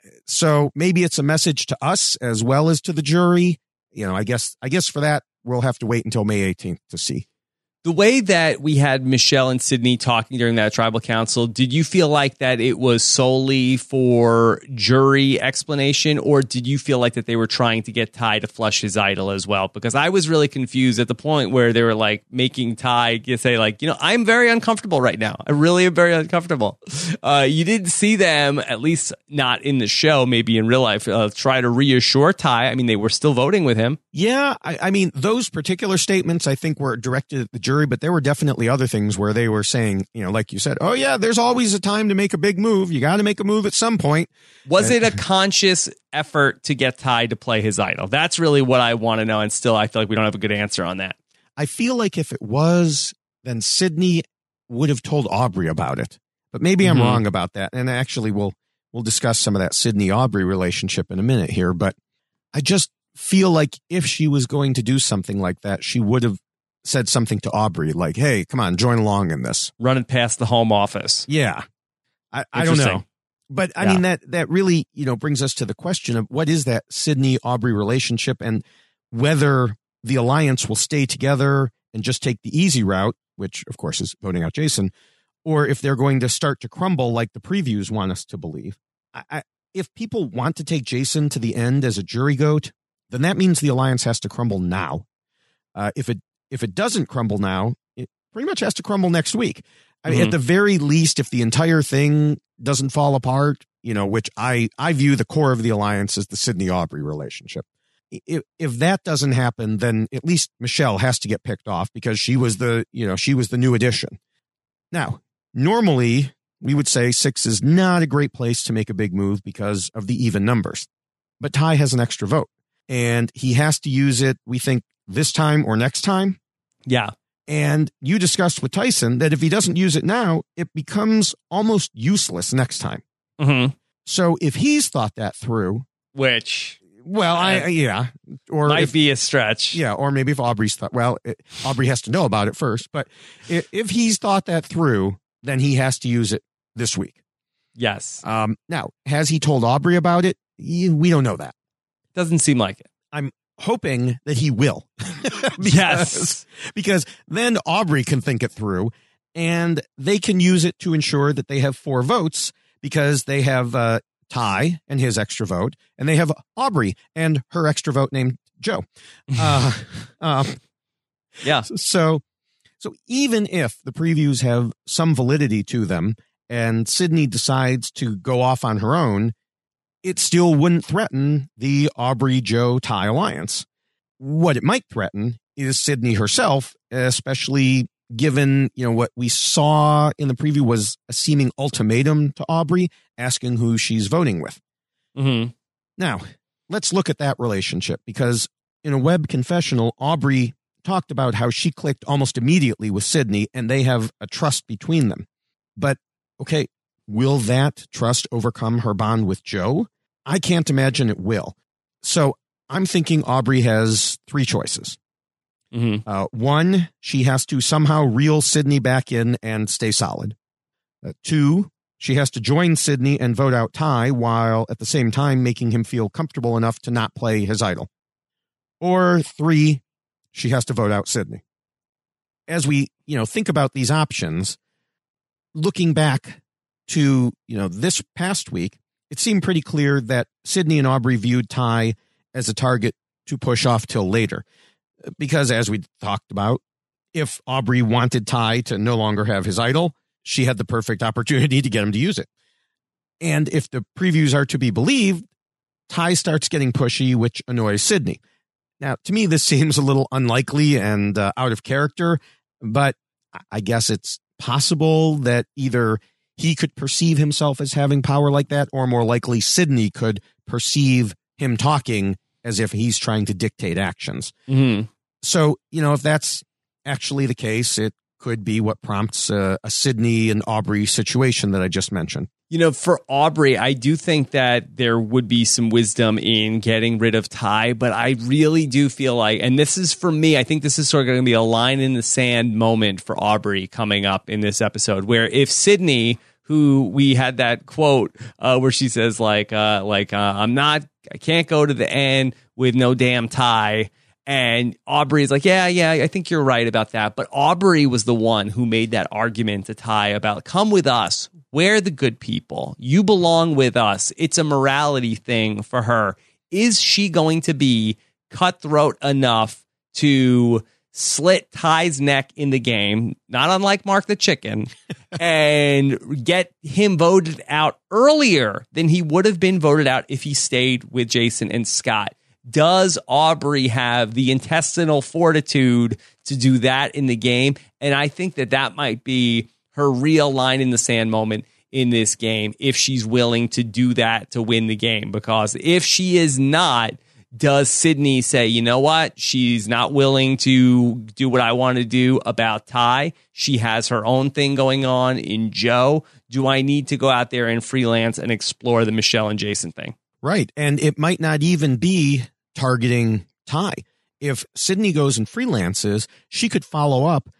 [SPEAKER 2] So maybe it's a message to us as well as to the jury. You know, I guess, I guess for that, we'll have to wait until May eighteenth to see.
[SPEAKER 1] The way that we had Michelle and Sydney talking during that tribal council, did you feel like that it was solely for jury explanation, or did you feel like that they were trying to get Ty to flush his idol as well? Because I was really confused at the point where they were like making Ty say like, you know, I'm very uncomfortable right now. I really am very uncomfortable. Uh, you didn't see them, at least not in the show, maybe in real life, uh, try to reassure Ty. I mean, they were still voting with him.
[SPEAKER 2] Yeah, I, I mean, those particular statements I think were directed at the jury, but there were definitely other things where they were saying, you know, like you said, oh yeah, there's always a time to make a big move. You got to make a move at some point.
[SPEAKER 1] Was it a conscious effort to get Ty to play his idol? That's really what I want to know. And still, I feel like we don't have a good answer on that.
[SPEAKER 2] I feel like if it was, then Sydney would have told Aubrey about it. But maybe I'm mm-hmm. wrong about that. And actually, we'll we'll discuss some of that Sydney-Aubrey relationship in a minute here. But I just feel like if she was going to do something like that, she would have said something to Aubrey like, hey, come on, join along in this.
[SPEAKER 1] Run it past the home office.
[SPEAKER 2] Yeah. I, I don't know. But I yeah. mean, that, that really, you know, brings us to the question of what is that Sydney-Aubrey relationship and whether the alliance will stay together and just take the easy route, which of course is voting out Jason, or if they're going to start to crumble like the previews want us to believe. I, I, if people want to take Jason to the end as a jury goat, then that means the alliance has to crumble now. Uh, if it If it doesn't crumble now, it pretty much has to crumble next week. I mean, mm-hmm. at the very least, if the entire thing doesn't fall apart, you know, which I, I view the core of the alliance as the Sydney-Aubrey relationship. If, if that doesn't happen, then at least Michelle has to get picked off because she was the, you know, she was the new addition. Now, normally we would say six is not a great place to make a big move because of the even numbers, but Ty has an extra vote and he has to use it. We think this time or next time.
[SPEAKER 1] Yeah.
[SPEAKER 2] And you discussed with Tyson that if he doesn't use it now, it becomes almost useless next time.
[SPEAKER 1] Mm-hmm.
[SPEAKER 2] So if he's thought that through,
[SPEAKER 1] which,
[SPEAKER 2] well, uh, I, yeah, or
[SPEAKER 1] might
[SPEAKER 2] if,
[SPEAKER 1] be a stretch.
[SPEAKER 2] Yeah. Or maybe if Aubrey's thought, well, it, Aubrey has to know about it first, but if, if he's thought that through, then he has to use it this week.
[SPEAKER 1] Yes.
[SPEAKER 2] Um, now, has he told Aubrey about it? We don't know that.
[SPEAKER 1] Doesn't seem like it.
[SPEAKER 2] I'm hoping that he will.
[SPEAKER 1] because, yes.
[SPEAKER 2] Because then Aubrey can think it through and they can use it to ensure that they have four votes because they have uh, Ty and his extra vote and they have Aubrey and her extra vote named Joe. Uh, um,
[SPEAKER 1] yeah.
[SPEAKER 2] So, so even if the previews have some validity to them and Sydney decides to go off on her own, it still wouldn't threaten the Aubrey, Joe, Ty alliance. What it might threaten is Sydney herself, especially given, you know, what we saw in the preview was a seeming ultimatum to Aubrey asking who she's voting with.
[SPEAKER 1] Mm-hmm.
[SPEAKER 2] Now, let's look at that relationship because in a web confessional, Aubrey talked about how she clicked almost immediately with Sydney and they have a trust between them. But, okay, will that trust overcome her bond with Joe? I can't imagine it will. So I'm thinking Aubrey has three choices.
[SPEAKER 1] Mm-hmm.
[SPEAKER 2] Uh, one, she has to somehow reel Sydney back in and stay solid. Uh, two, she has to join Sydney and vote out Ty while at the same time making him feel comfortable enough to not play his idol. Or three, she has to vote out Sydney. As we, you know, think about these options, looking back to, you know, this past week, it seemed pretty clear that Sydney and Aubrey viewed Ty as a target to push off till later. Because as we talked about, if Aubrey wanted Ty to no longer have his idol, she had the perfect opportunity to get him to use it. And if the previews are to be believed, Ty starts getting pushy, which annoys Sydney. Now, to me, this seems a little unlikely and uh, out of character, but I guess it's possible that either he could perceive himself as having power like that, or more likely Sydney could perceive him talking as if he's trying to dictate actions.
[SPEAKER 1] Mm-hmm.
[SPEAKER 2] So, you know, if that's actually the case, it could be what prompts a, a Sydney and Aubrey situation that I just mentioned.
[SPEAKER 1] You know, for Aubrey, I do think that there would be some wisdom in getting rid of Ty, but I really do feel like, and this is for me, I think this is sort of going to be a line in the sand moment for Aubrey coming up in this episode, where if Sydney, who we had that quote uh, where she says like, uh, like uh, I'm not, I can't go to the end with no damn Ty. And Aubrey is like, yeah, yeah, I think you're right about that. But Aubrey was the one who made that argument to Ty about, come with us. We're the good people. You belong with us. It's a morality thing for her. Is she going to be cutthroat enough to slit Ty's neck in the game, not unlike Mark the Chicken, and get him voted out earlier than he would have been voted out if he stayed with Jason and Scott? Does Aubrey have the intestinal fortitude to do that in the game? And I think that that might be her real line in the sand moment in this game, if she's willing to do that to win the game. Because if she is not, does Sydney say, you know what? She's not willing to do what I want to do about Ty. She has her own thing going on in Joe. Do I need to go out there and freelance and explore the Michelle and Jason thing?
[SPEAKER 2] Right. And it might not even be targeting Ty. If Sydney goes and freelances, she could follow up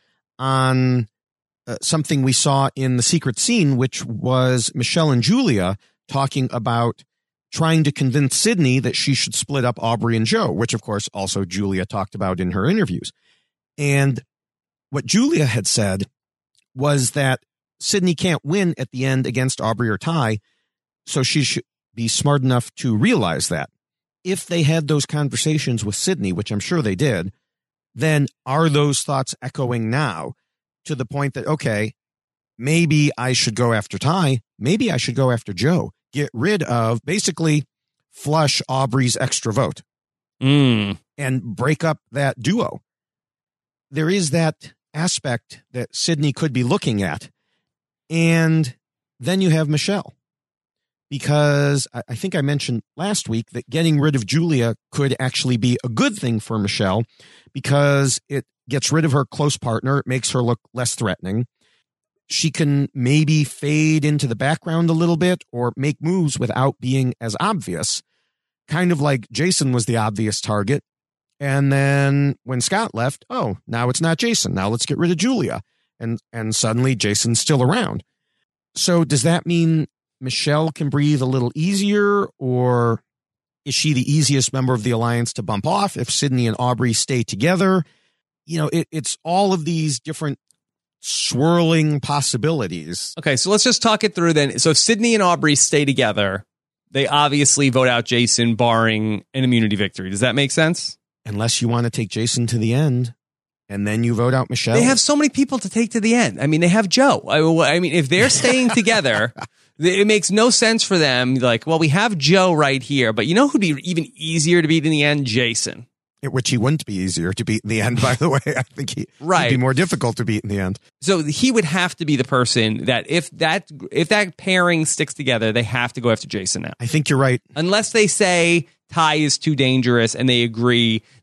[SPEAKER 2] on uh, something we saw in the secret scene, which was Michelle and Julia talking about trying to convince Sydney that she should split up Aubrey and Joe, which of course also Julia talked about in her interviews. And what Julia had said was that Sydney can't win at the end against Aubrey or Ty, so she should be smart enough to realize that. If they had those conversations with Sydney, which I'm sure they did, then are those thoughts echoing now to the point that, okay, maybe I should go after Ty, maybe I should go after Joe, get rid of, basically flush Aubrey's extra vote
[SPEAKER 1] mm.
[SPEAKER 2] and break up that duo. There is that aspect that Sydney could be looking at. And then you have Michelle. Because I think I mentioned last week that getting rid of Julia could actually be a good thing for Michelle because it gets rid of her close partner. It makes her look less threatening. She can maybe fade into the background a little bit or make moves without being as obvious. Kind of like Jason was the obvious target. And then when Scott left, oh, now it's not Jason. Now let's get rid of Julia. And, and suddenly Jason's still around. So does that mean Michelle can breathe a little easier, or is she the easiest member of the alliance to bump off if Sydney and Aubrey stay together? You know, it, it's all of these different swirling possibilities.
[SPEAKER 1] Okay, so let's just talk it through then. So if Sydney and Aubrey stay together, they obviously vote out Jason, barring an immunity victory. Does that make sense?
[SPEAKER 2] Unless you want to take Jason to the end. And then you vote out Michelle.
[SPEAKER 1] They have so many people to take to the end. I mean, they have Joe. I, I mean, if they're staying together, it makes no sense for them. Like, well, we have Joe right here, but you know who'd be even easier to beat in the end? Jason.
[SPEAKER 2] Which he wouldn't be easier to beat in the end, by the way. I think he,
[SPEAKER 1] right.
[SPEAKER 2] he'd be more difficult to beat in the end.
[SPEAKER 1] So he would have to be the person that if that if that pairing sticks together, they have to go after Jason now.
[SPEAKER 2] I think you're right.
[SPEAKER 1] Unless they say Ty is too dangerous and they agree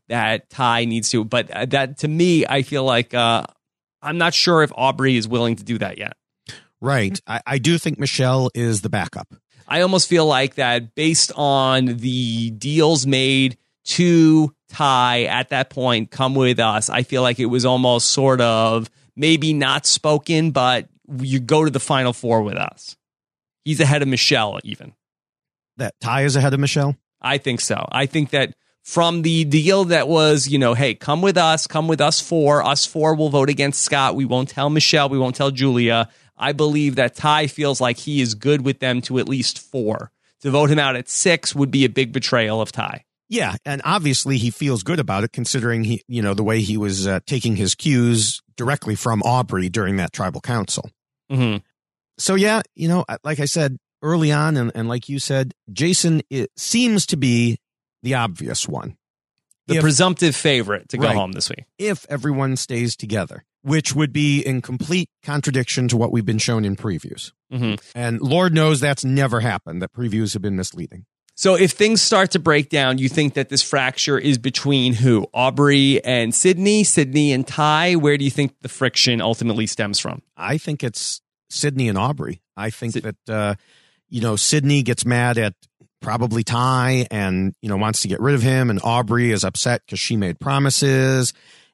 [SPEAKER 1] that Ty needs to. But uh, that to me, I feel like uh, I'm not sure if Aubrey is willing to do that yet.
[SPEAKER 2] Right. I, I do think Michelle is the backup.
[SPEAKER 1] I almost feel like that based on the deals made to Ty at that point, come with us. I feel like it was almost sort of maybe not spoken, but you go to the Final Four with us. He's ahead of Michelle even.
[SPEAKER 2] That Ty is ahead of Michelle?
[SPEAKER 1] I think so. I think that from the deal that was, you know, hey, come with us, come with us four. Us four will vote against Scott. We won't tell Michelle. We won't tell Julia. I believe that Ty feels like he is good with them to at least four. To vote him out at six would be a big betrayal of Ty.
[SPEAKER 2] Yeah, and obviously he feels good about it, considering he, you know, the way he was uh, taking his cues directly from Aubrey during that tribal council.
[SPEAKER 1] Mm-hmm.
[SPEAKER 2] So yeah, you know, like I said early on, and, and like you said, Jason it seems to be the obvious one,
[SPEAKER 1] the
[SPEAKER 2] if,
[SPEAKER 1] presumptive favorite to go
[SPEAKER 2] right,
[SPEAKER 1] home this week,
[SPEAKER 2] if everyone stays together, which would be in complete contradiction to what we've been shown in previews.
[SPEAKER 1] Mm-hmm.
[SPEAKER 2] And Lord knows that's never happened. That previews have been misleading.
[SPEAKER 1] So if things start to break down, you think that this fracture is between who? Aubrey and Sydney, Sydney and Ty? Where do you think the friction ultimately stems from?
[SPEAKER 2] I think it's Sydney and Aubrey. I think
[SPEAKER 1] Sid-
[SPEAKER 2] that, uh, you know, Sydney gets mad at probably Ty and, you know, wants to get rid of him. And Aubrey is upset because she made promises.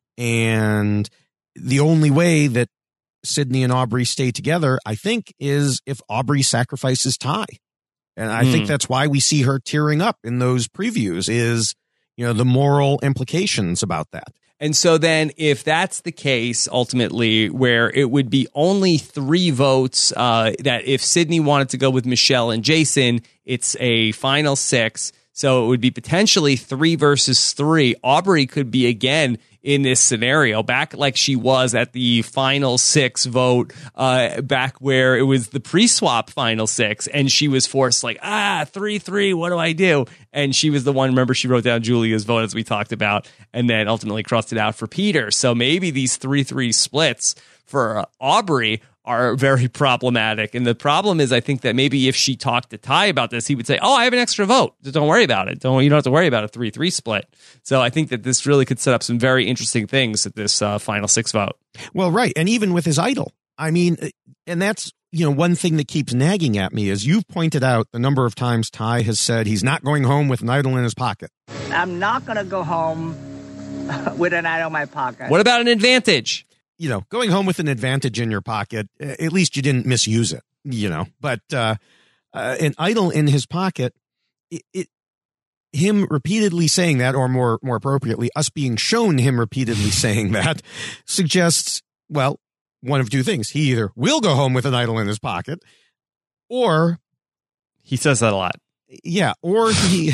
[SPEAKER 2] And the only way that Sydney and Aubrey stay together, I think, is if Aubrey sacrifices Ty. And I mm. think that's why we see her tearing up in those previews is, you know, the moral implications about that.
[SPEAKER 1] And so then if that's the case, ultimately, where it would be only three votes, uh, that if Sydney wanted to go with Michelle and Jason, it's a final six. So it would be potentially three versus three. Aubrey could be again in this scenario back like she was at the final six vote, uh, back where it was the pre-swap final six. And she was forced like, ah, three, three, what do I do? And she was the one, remember, she wrote down Julia's vote as we talked about, and then ultimately crossed it out for Peter. So maybe these three, three splits for uh, Aubrey are very problematic. And the problem is, I think that maybe if she talked to Ty about this, he would say, oh, I have an extra vote. Just don't worry about it. Don't, you don't have to worry about a three three split. So I think that this really could set up some very interesting things at this uh, final six vote.
[SPEAKER 2] Well, right. And even with his idol, I mean, and that's, you know, one thing that keeps nagging at me is you've pointed out the number of times Ty has said he's not going home with an idol in his pocket.
[SPEAKER 5] I'm not going to go home with an idol in my pocket.
[SPEAKER 1] What about an advantage?
[SPEAKER 2] You know, going home with an advantage in your pocket, at least you didn't misuse it, you know, but uh, uh, an idol in his pocket, it, it him repeatedly saying that, or more more appropriately, us being shown him repeatedly saying that suggests, well, one of two things. He either will go home with an idol in his pocket, or
[SPEAKER 1] he says that a lot.
[SPEAKER 2] Yeah. Or he,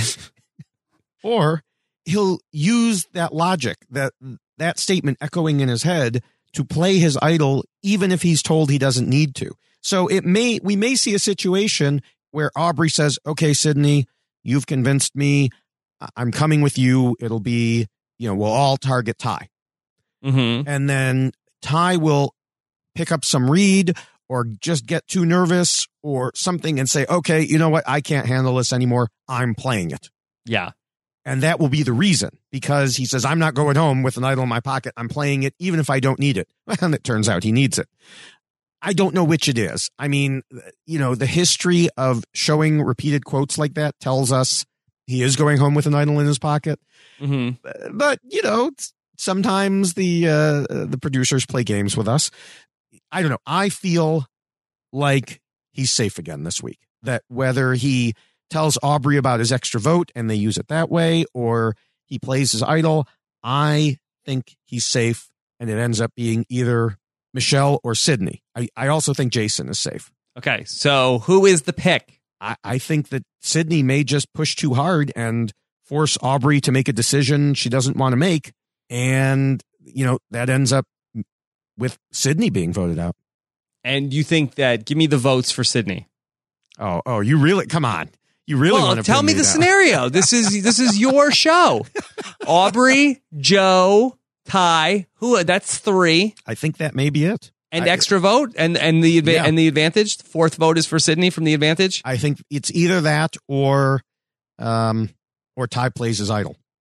[SPEAKER 2] or he'll use that logic, that that statement echoing in his head to play his idol, even if he's told he doesn't need to. So it may, we may see a situation where Aubrey says, okay, Sydney, you've convinced me. I'm coming with you. It'll be, you know, we'll all target Ty.
[SPEAKER 1] Mm-hmm.
[SPEAKER 2] And then Ty will pick up some read or just get too nervous or something and say, okay, you know what? I can't handle this anymore. I'm playing it.
[SPEAKER 1] Yeah.
[SPEAKER 2] And that will be the reason, because he says, I'm not going home with an idol in my pocket. I'm playing it even if I don't need it. And it turns out he needs it. I don't know which it is. I mean, you know, the history of showing repeated quotes like that tells us he is going home with an idol in his pocket.
[SPEAKER 1] Mm-hmm.
[SPEAKER 2] But, you know, sometimes the uh, the producers play games with us. I don't know. I feel like he's safe again this week. That whether he tells Aubrey about his extra vote and they use it that way, or he plays his idol, I think he's safe, and it ends up being either Michelle or Sydney. I, I also think Jason is safe.
[SPEAKER 1] Okay, so who is the pick?
[SPEAKER 2] I, I think that Sydney may just push too hard and force Aubrey to make a decision she doesn't want to make, and, you know, that ends up with Sydney being voted out.
[SPEAKER 1] And you think that, give me the votes for Sydney.
[SPEAKER 2] Oh, oh, you really, come on. You really
[SPEAKER 1] well,
[SPEAKER 2] want to
[SPEAKER 1] tell me the
[SPEAKER 2] down.
[SPEAKER 1] scenario. This is this is your show. Aubrey, Joe, Ty. Who? That's three.
[SPEAKER 2] I think that may be it.
[SPEAKER 1] And
[SPEAKER 2] I,
[SPEAKER 1] extra vote, and and the adva-
[SPEAKER 2] yeah.
[SPEAKER 1] and the advantage. The fourth vote is for Sydney from the advantage.
[SPEAKER 2] I think it's either that or, um, or Ty plays his idol.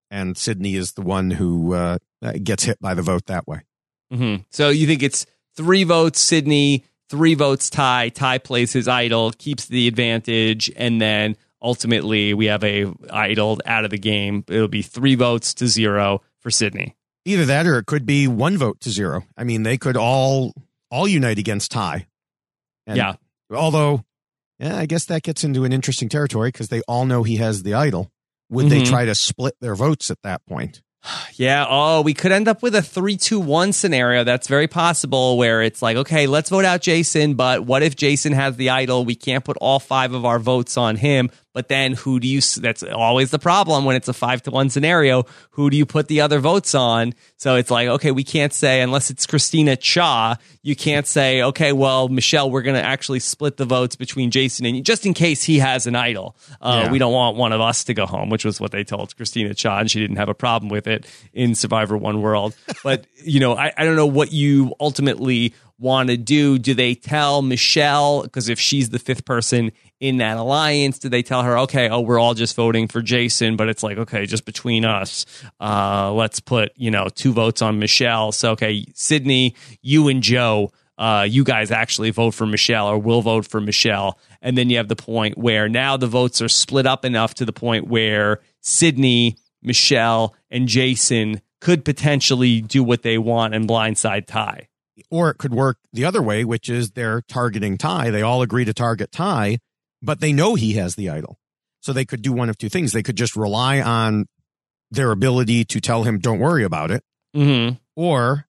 [SPEAKER 2] and Sydney is the one who uh, gets hit by the vote that way.
[SPEAKER 1] Mm-hmm. So you think it's three votes Sydney, three votes Ty. Ty plays his idol, keeps the advantage, and then ultimately we have a idol out of the game. It'll be three votes to zero for Sydney.
[SPEAKER 2] Either that, or it could be one vote to zero. I mean, they could all all unite against Ty. And
[SPEAKER 1] yeah.
[SPEAKER 2] Although, yeah, I guess that gets into an interesting territory because they all know he has the idol. Would
[SPEAKER 1] Mm-hmm.
[SPEAKER 2] they try to split their votes at that point?
[SPEAKER 1] Yeah. Oh, we could end up with a three two one scenario. That's very possible, where it's like, okay, let's vote out Jason, but what if Jason has the idol? We can't put all five of our votes on him. But then who do you, that's always the problem when it's a five to one scenario. Who do you put the other votes on? So it's like, okay, we can't say, unless it's Christina Cha, you can't say, okay, well, Michelle, we're going to actually split the votes between Jason and you, just in case he has an idol. Uh,
[SPEAKER 2] Yeah.
[SPEAKER 1] We don't want one of us to go home, which was what they told Christina Cha, and she didn't have a problem with it in Survivor One World. But, you know, I, I don't know what you ultimately want to do. Do they tell Michelle, because if she's the fifth person in that alliance, do they tell her, okay, oh, we're all just voting for Jason, but it's like, okay, just between us, uh, let's put, you know, two votes on Michelle. So, okay, Sydney, you and Joe, uh, you guys actually vote for Michelle, or will vote for Michelle. And then you have the point where now the votes are split up enough to the point where Sydney, Michelle, and Jason could potentially do what they want and blindside Ty.
[SPEAKER 2] Or it could work the other way, which is they're targeting Ty. They all agree to target Ty, but they know he has the idol. So they could do one of two things. They could just rely on their ability to tell him, don't worry about it.
[SPEAKER 1] Mm-hmm.
[SPEAKER 2] Or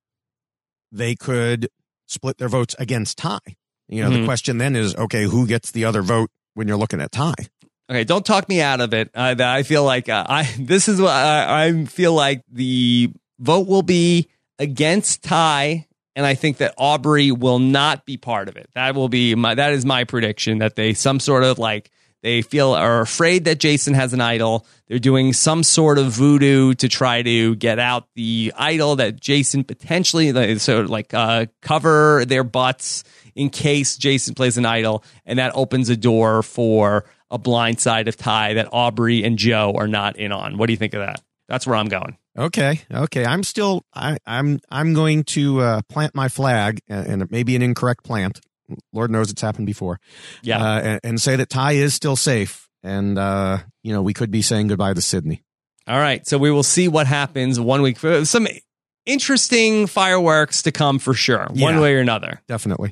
[SPEAKER 2] they could split their votes against Ty. You know,
[SPEAKER 1] Mhm.
[SPEAKER 2] the question then is, okay, who gets the other vote when you're looking at Ty?
[SPEAKER 1] Okay, don't talk me out of it. Uh, I feel like uh, I this is what I, I feel like the vote will be against Ty, and I think that Aubrey will not be part of it. That will be my that is my prediction, that they some sort of like they feel are afraid that Jason has an idol. They're doing some sort of voodoo to try to get out the idol that Jason potentially like, so like uh, cover their butts in case Jason plays an idol, and that opens a door for a blind side of Ty that Aubrey and Joe are not in on. What do you think of that? That's where I'm going.
[SPEAKER 2] Okay, okay. I'm still, I, I'm, I'm going to uh, plant my flag, and, and it may be an incorrect plant. Lord knows it's happened before.
[SPEAKER 1] Yeah,
[SPEAKER 2] uh, and, and say that Ty is still safe, and uh, you know, we could be saying goodbye to Sydney.
[SPEAKER 1] All right, so we will see what happens one week. Some interesting fireworks to come for sure, one
[SPEAKER 2] Yeah.
[SPEAKER 1] way or another.
[SPEAKER 2] Definitely.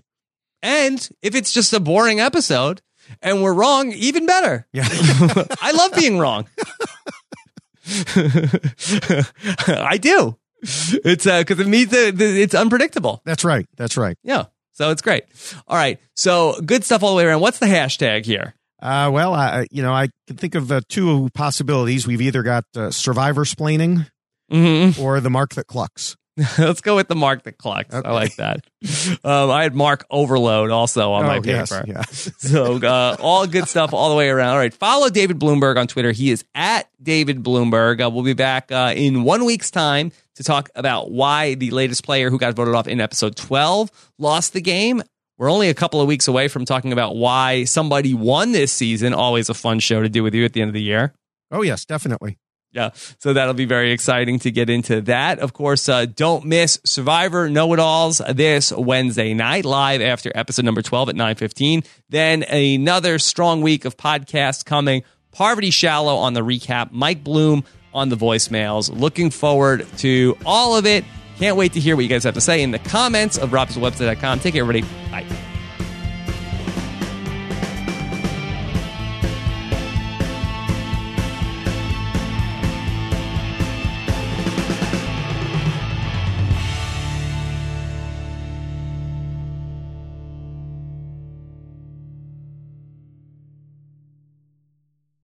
[SPEAKER 1] And if it's just a boring episode and we're wrong, even better.
[SPEAKER 2] Yeah.
[SPEAKER 1] I love being wrong. I do. It's uh because it means that it's unpredictable.
[SPEAKER 2] That's right. That's right.
[SPEAKER 1] Yeah. So it's great. All right. So good stuff all the way around. What's the hashtag here?
[SPEAKER 2] Uh, well, I, you know, I can think of uh, two possibilities. We've either got uh, Survivor splaining
[SPEAKER 1] Mm-hmm.
[SPEAKER 2] or the Mark that clucks.
[SPEAKER 1] Let's go with the Mark that clucks.
[SPEAKER 2] Okay.
[SPEAKER 1] I like that. Um, I had Mark Overload also on my
[SPEAKER 2] Oh, yes,
[SPEAKER 1] paper.
[SPEAKER 2] yeah.
[SPEAKER 1] So uh, all good stuff all the way around. All right. Follow David Bloomberg on Twitter. He is at David Bloomberg. Uh, we'll be back uh, in one week's time to talk about why the latest player who got voted off in episode twelve lost the game. We're only a couple of weeks away from talking about why somebody won this season. Always a fun show to do with you at the end of the year.
[SPEAKER 2] Oh, yes, definitely.
[SPEAKER 1] Yeah, so that'll be very exciting to get into that. Of course, uh, don't miss Survivor Know-It-Alls this Wednesday night, live after episode number twelve at nine fifteen. Then another strong week of podcasts coming. Parvati Shallow on the recap, Mike Bloom on the voicemails. Looking forward to all of it. Can't wait to hear what you guys have to say in the comments of robs website dot com. Take care, everybody. Bye.